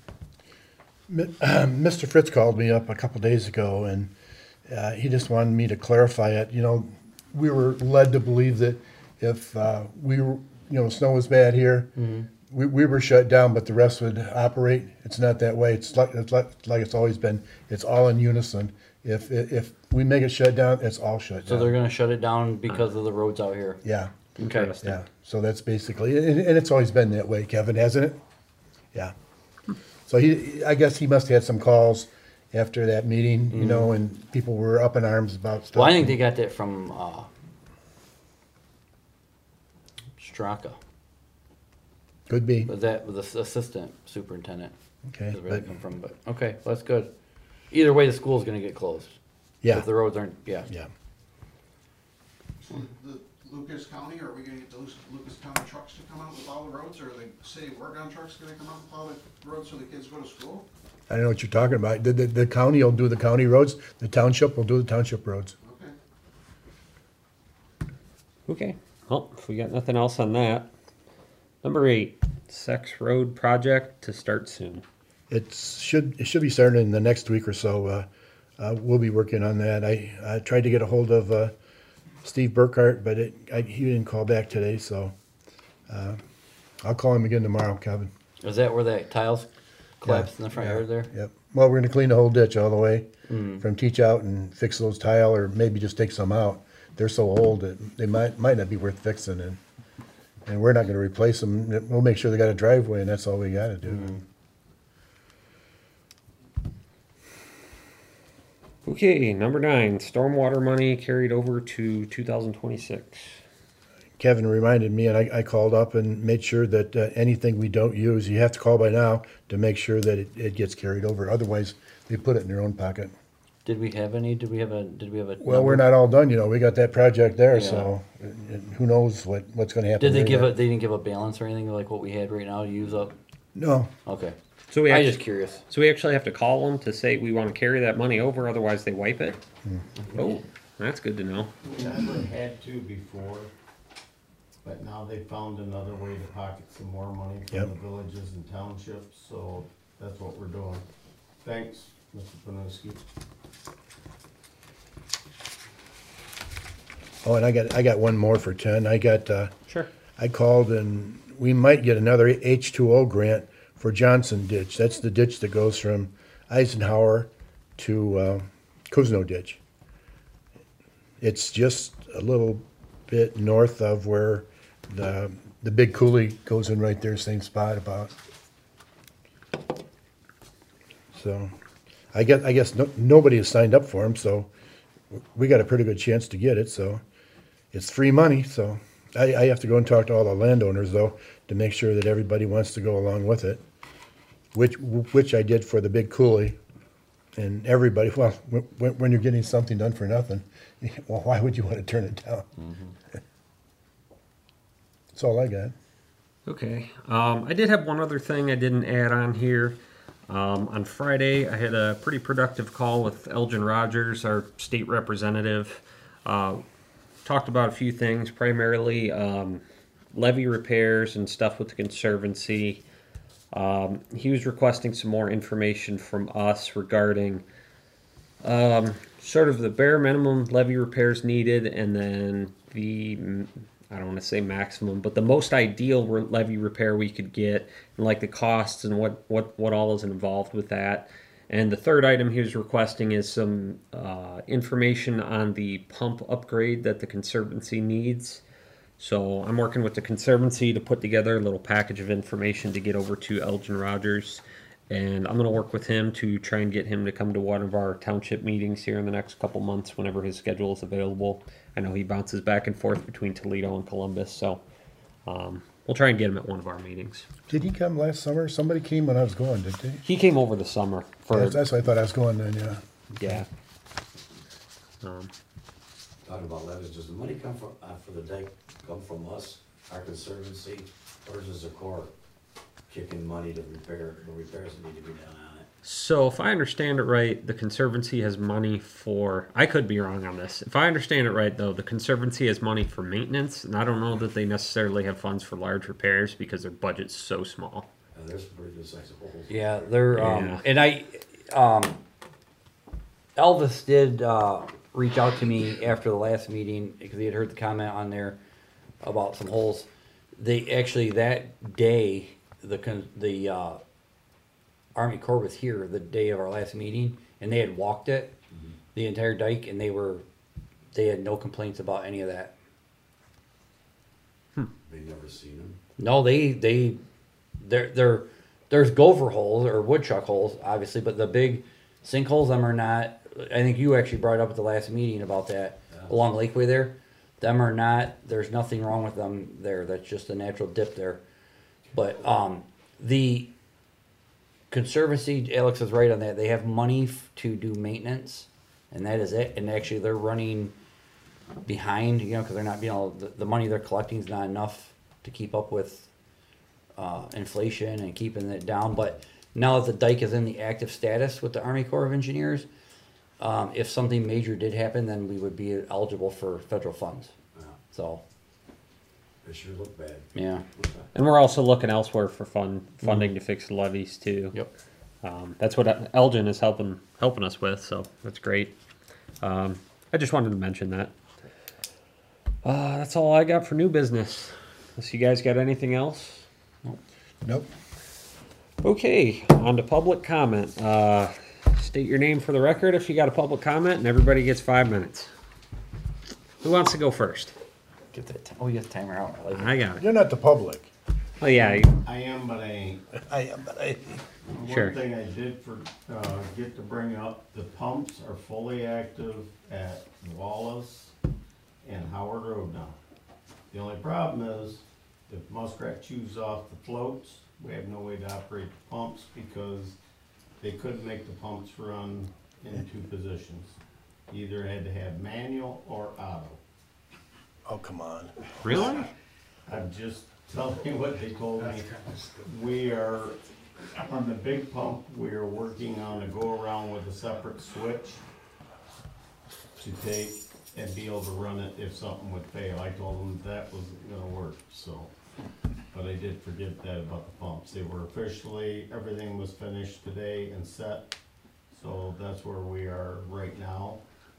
Mister Fritz called me up a couple days ago, and uh, he just wanted me to clarify it. You know, we were led to believe that if uh, we were, you know, snow was bad here, we, we were shut down, but the rest would operate. It's not that way. It's like it's like, like it's always been. It's all in unison. If if we make it shut down, it's all shut
So
down.
they're gonna shut it down because of the roads out here.
Yeah,
Okay.
Interesting.
yeah. So that's basically, and, and it's always been that way, Kevin, hasn't it? Yeah. So he, I guess he must have had some calls after that meeting, you know, and people were up in arms about stuff.
Well, I think they got that from uh, Straka.
Could be,
Was that was the assistant superintendent?
okay,
Is where they
but,
come from, but okay, well, that's good. Either way, the school's gonna get closed.
yeah,
If the roads aren't, yeah.
yeah.
So the Lucas County, are we gonna get the Lucas Lucas County trucks to come out with all the roads, or are the city of Oregon trucks gonna come out with all the roads so the kids go to school?
I don't know what you're talking about. The, the, the county will do the county roads, the township will do the township roads.
Okay.
Okay. Well, if we got nothing else on that. Number eight, Sex Road project to start soon.
It should, it should be starting in the next week or so. Uh, uh, we'll be working on that. I, I tried to get a hold of, uh, Steve Burkhart, but it, I, he didn't call back today, so, uh, I'll call him again tomorrow, Kevin.
Is that where that tiles collapsed in the front
Yeah,
yard there?
Yep. Well, we're gonna clean the whole ditch all the way
Mm.
from teach out and fix those tile, or maybe just take some out. They're so old that they might, might not be worth fixing, and, and we're not gonna replace them. We'll make sure they got a driveway, and that's all we gotta do.
Mm.
Okay, number nine, stormwater money carried over to two thousand twenty-six.
Kevin reminded me, and I, I called up and made sure that uh, anything we don't use, you have to call by now to make sure that it, it gets carried over. Otherwise, they put it in their own pocket.
Did we have any? Did we have a? Did we have a?
Well, we're
number?
not all done, you know. We got that project there,
Yeah.
so and- and who knows what, what's gonna happen.
Did they
there
give
yet.
a? They didn't give a balance or anything like what we had right now to use up.
No,
Okay.
So we
I
actually,
just curious.
so we actually have to call them to say we want to carry that money over, otherwise they wipe it. Oh, that's good to know.
We never had to before, but now they found another way to pocket some more money from
Yep.
the villages and townships, so that's what we're doing. Thanks, Mister Panuski.
oh, and I got, I got one more for ten. I got, uh,
Sure.
I called and we might get another H two O grant for Johnson Ditch. That's the ditch that goes from Eisenhower to uh, Kuzno Ditch. It's just a little bit north of where the the big coulee goes in right there, same spot about. So, I guess I guess no, nobody has signed up for them, so we got a pretty good chance to get it. So, it's free money. So, I, I have to go and talk to all the landowners though to make sure that everybody wants to go along with it. Which which I did for the big coulee, and everybody. Well, when, when you're getting something done for nothing, well, why would you want to turn it down? That's all I got.
Okay. Um, I did have one other thing I didn't add on here. Um, on Friday, I had a pretty productive call with Elgin Rogers, our state representative. Uh, talked about a few things, primarily um, levee repairs and stuff with the Conservancy. Um, he was requesting some more information from us regarding Um, sort of the bare minimum levy repairs needed, and then the, mm, I don't want to say maximum, but the most ideal re- levy repair we could get, and like the costs and what, what, what all is involved with that. And the third item he was requesting is some uh, information on the pump upgrade that the Conservancy needs. So I'm working with the Conservancy to put together a little package of information to get over to Elgin Rogers. And I'm going to work with him to try and get him to come to one of our township meetings here in the next couple months whenever his schedule is available. I know he bounces back and forth between Toledo and Columbus, so um, we'll try and get him at one of our meetings.
Did he come last summer? Somebody came when I was going, didn't they?
He came over the summer for,
That's, that's why I thought I was going then, yeah.
yeah. Um,
Talking about levies, does the money come from, uh, for the dike come from us, our Conservancy, or does the Corps kick in money to repair, the repairs that need to be done on it?
So if I understand it right, the Conservancy has money for, I could be wrong on this. If I understand it right though, the Conservancy has money for maintenance, and I don't know that they necessarily have funds for large repairs because their budget's so small.
Uh, there's some pretty good sized holes.
Yeah, they're, um,
Yeah.
and I, um, Elvis did, uh, reach out to me after the last meeting, because he had heard the comment on there about some holes. They, actually, that day, the, con- the, uh, Army Corps was here the day of our last meeting, and they had walked it,
Mhm.
the entire dike, and they were, they had no complaints about any of that.
They never seen them.
No, they, they, they're, they're, there's gopher holes or woodchuck holes, obviously, but the big sinkholes, them are not, I think you actually brought up at the last meeting about that,
Yeah.
along Lakeway there. Them are not, there's nothing wrong with them there, that's just a natural dip there. But, um, the Conservancy, Alex is right on that, they have money f- to do maintenance, and that is it, and actually they're running behind, you know, cause they're not being able, the, the money they're collecting is not enough to keep up with uh, inflation and keeping it down. But now that the dike is in the active status with the Army Corps of Engineers, um, if something major did happen, then we would be eligible for federal funds.
Yeah,
So,
they sure look bad.
yeah.
And we're also looking elsewhere for fund, funding to fix the levees too.
Yep.
Um, that's what Elgin is helping, helping us with, so that's great. Um, I just wanted to mention that. Uh, that's all I got for new business. Unless you guys got anything else?
Nope.
Okay, on to public comment. Uh, state your name for the record if you got a public comment, and everybody gets five minutes. Who wants to go first?
Get that. T- oh, you got the timer out. I like it.
I got it.
You're not the public.
Oh yeah,
I am, but I ain't.
I am, but I,
Sure.
One thing I did for, uh, get to bring up, the pumps are fully active at Wallace and Howard Road now. The only problem is, if Muskrat chews off the floats, we have no way to operate the pumps because they couldn't make the pumps run in two positions. Either had to have manual or auto.
oh, come on.
really?
I'm just telling you what they told me. We are, on the big pump, we are working on a go-around with a separate switch to take and be able to run it if something would fail. I told them that wasn't gonna work, so. But I did forget that about the pumps. They were officially, everything was finished today and set. So that's where we are right now.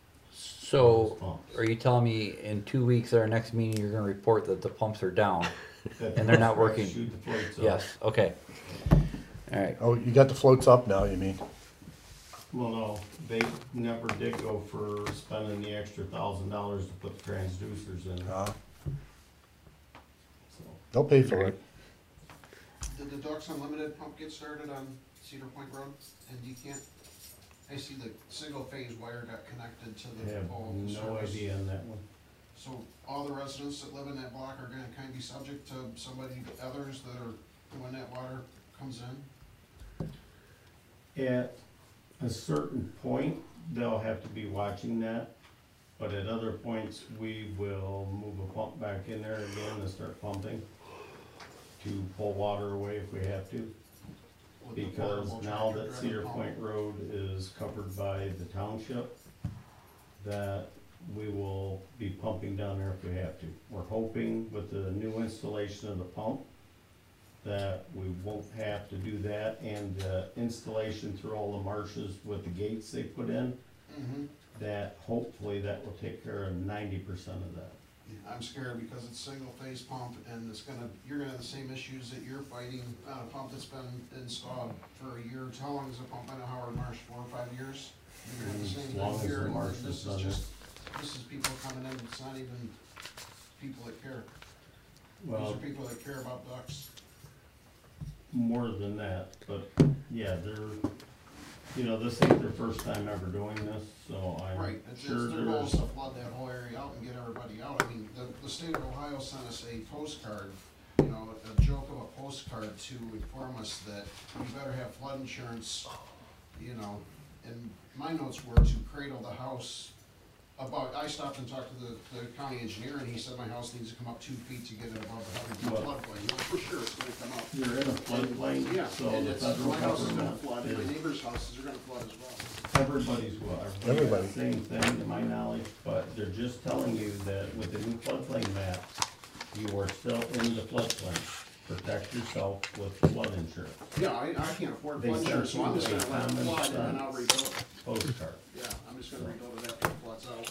So, are you telling me in two weeks at our next meeting you're going to report that the pumps are down?
That
And they're not
Muskrat
working.
Shoot the floats up.
Yes. Okay. All right.
Oh, you got the floats up now, you mean?
Well, no, they never did go for spending the extra thousand dollars to put the transducers in.
Uh,
So,
they'll pay for it.
Did the Ducks Unlimited pump get started on Cedar Point Road and Decant? I see the single phase wire got connected to
I
the
have
pole.
no
service.
idea on that one.
So all the residents that live in that block are gonna kind of be subject to somebody, others that are, when that water comes in?
At a certain point, they'll have to be watching that, but at other points, we will move a pump back in there again and start pumping to pull water away if we have to.
With the
Because
portable
now
tractor
that
driven
Cedar
pump?
Point Road is covered by the township, that we will be pumping down there if we have to. We're hoping with the new installation of the pump, that we won't have to do that, and the installation through all the marshes with the gates they put in,
Mhm.
that hopefully that will take care of ninety percent of that.
I'm scared because it's single phase pump and it's gonna, you're gonna have the same issues that you're fighting on a pump that's been installed for a year. How long is a pump on a Howard Marsh, four or five years? You're gonna have the
As
same
long
thing
as
here,
the
and
Marsh
this
is
is
done
just, this is people coming in, it's not even people that care. These
Well,
are people that care about ducks.
more than that, but yeah, they're, you know, this ain't their first time ever doing this, so I'm
Right, it's,
sure
it's their goal is
there's,
to flood that whole area out and get everybody out. I mean, the, the state of Ohio sent us a postcard, you know, a joke of a postcard to inform us that we better have flood insurance, you know, and my notes were to cradle the house about, I stopped and talked to the, the county engineer, and he said my house needs to come up two feet to get it above the hundred foot
Well-
floodplain. Well, for sure, it's gonna come up.
you're in a floodplain,
Yeah,
so
and
the
it's,
federal
my house is gonna
government
flood, and my
is,
neighbor's houses are gonna flood as well.
everybody's, well,
Everybody.
everybody's same thing to my knowledge, but they're just telling you that with the new floodplain map, you are still in the floodplain. Protect yourself with flood insurance,
Yeah, I, I can't afford
They
flood insurance, so I'm just
sent
gonna let it
you a
flood, and then
common
I'll rebuild it.
postcard.
Yeah, I'm just gonna rebuild it after it floods out.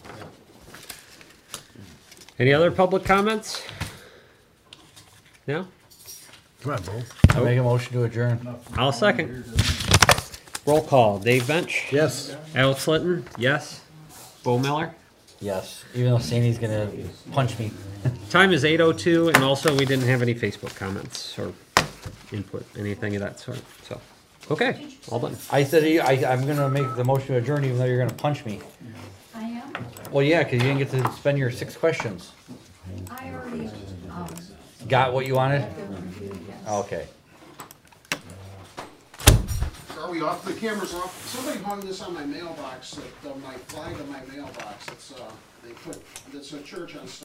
Any other public comments? No?
Come on, Bo.
I make a motion to adjourn.
I'll second. Roll call. Dave Bench?
Yes.
Alex Litton? Yes. Bo Miller?
Yes, even though Sandy's gonna punch me.
Time is eight oh two, and also we didn't have any Facebook comments or input, anything of that sort, so. Okay, all done.
I said, I, I'm gonna make the motion to adjourn even though you're gonna punch me.
I am,
Well, yeah, cause you didn't get to spend your six questions.
I already, um,
Got what you wanted?
the review, yes.
Okay.
Are we off? The camera's off. Somebody hung this on my mailbox, uh, my flag on my mailbox. It's, uh, they put, it's a church on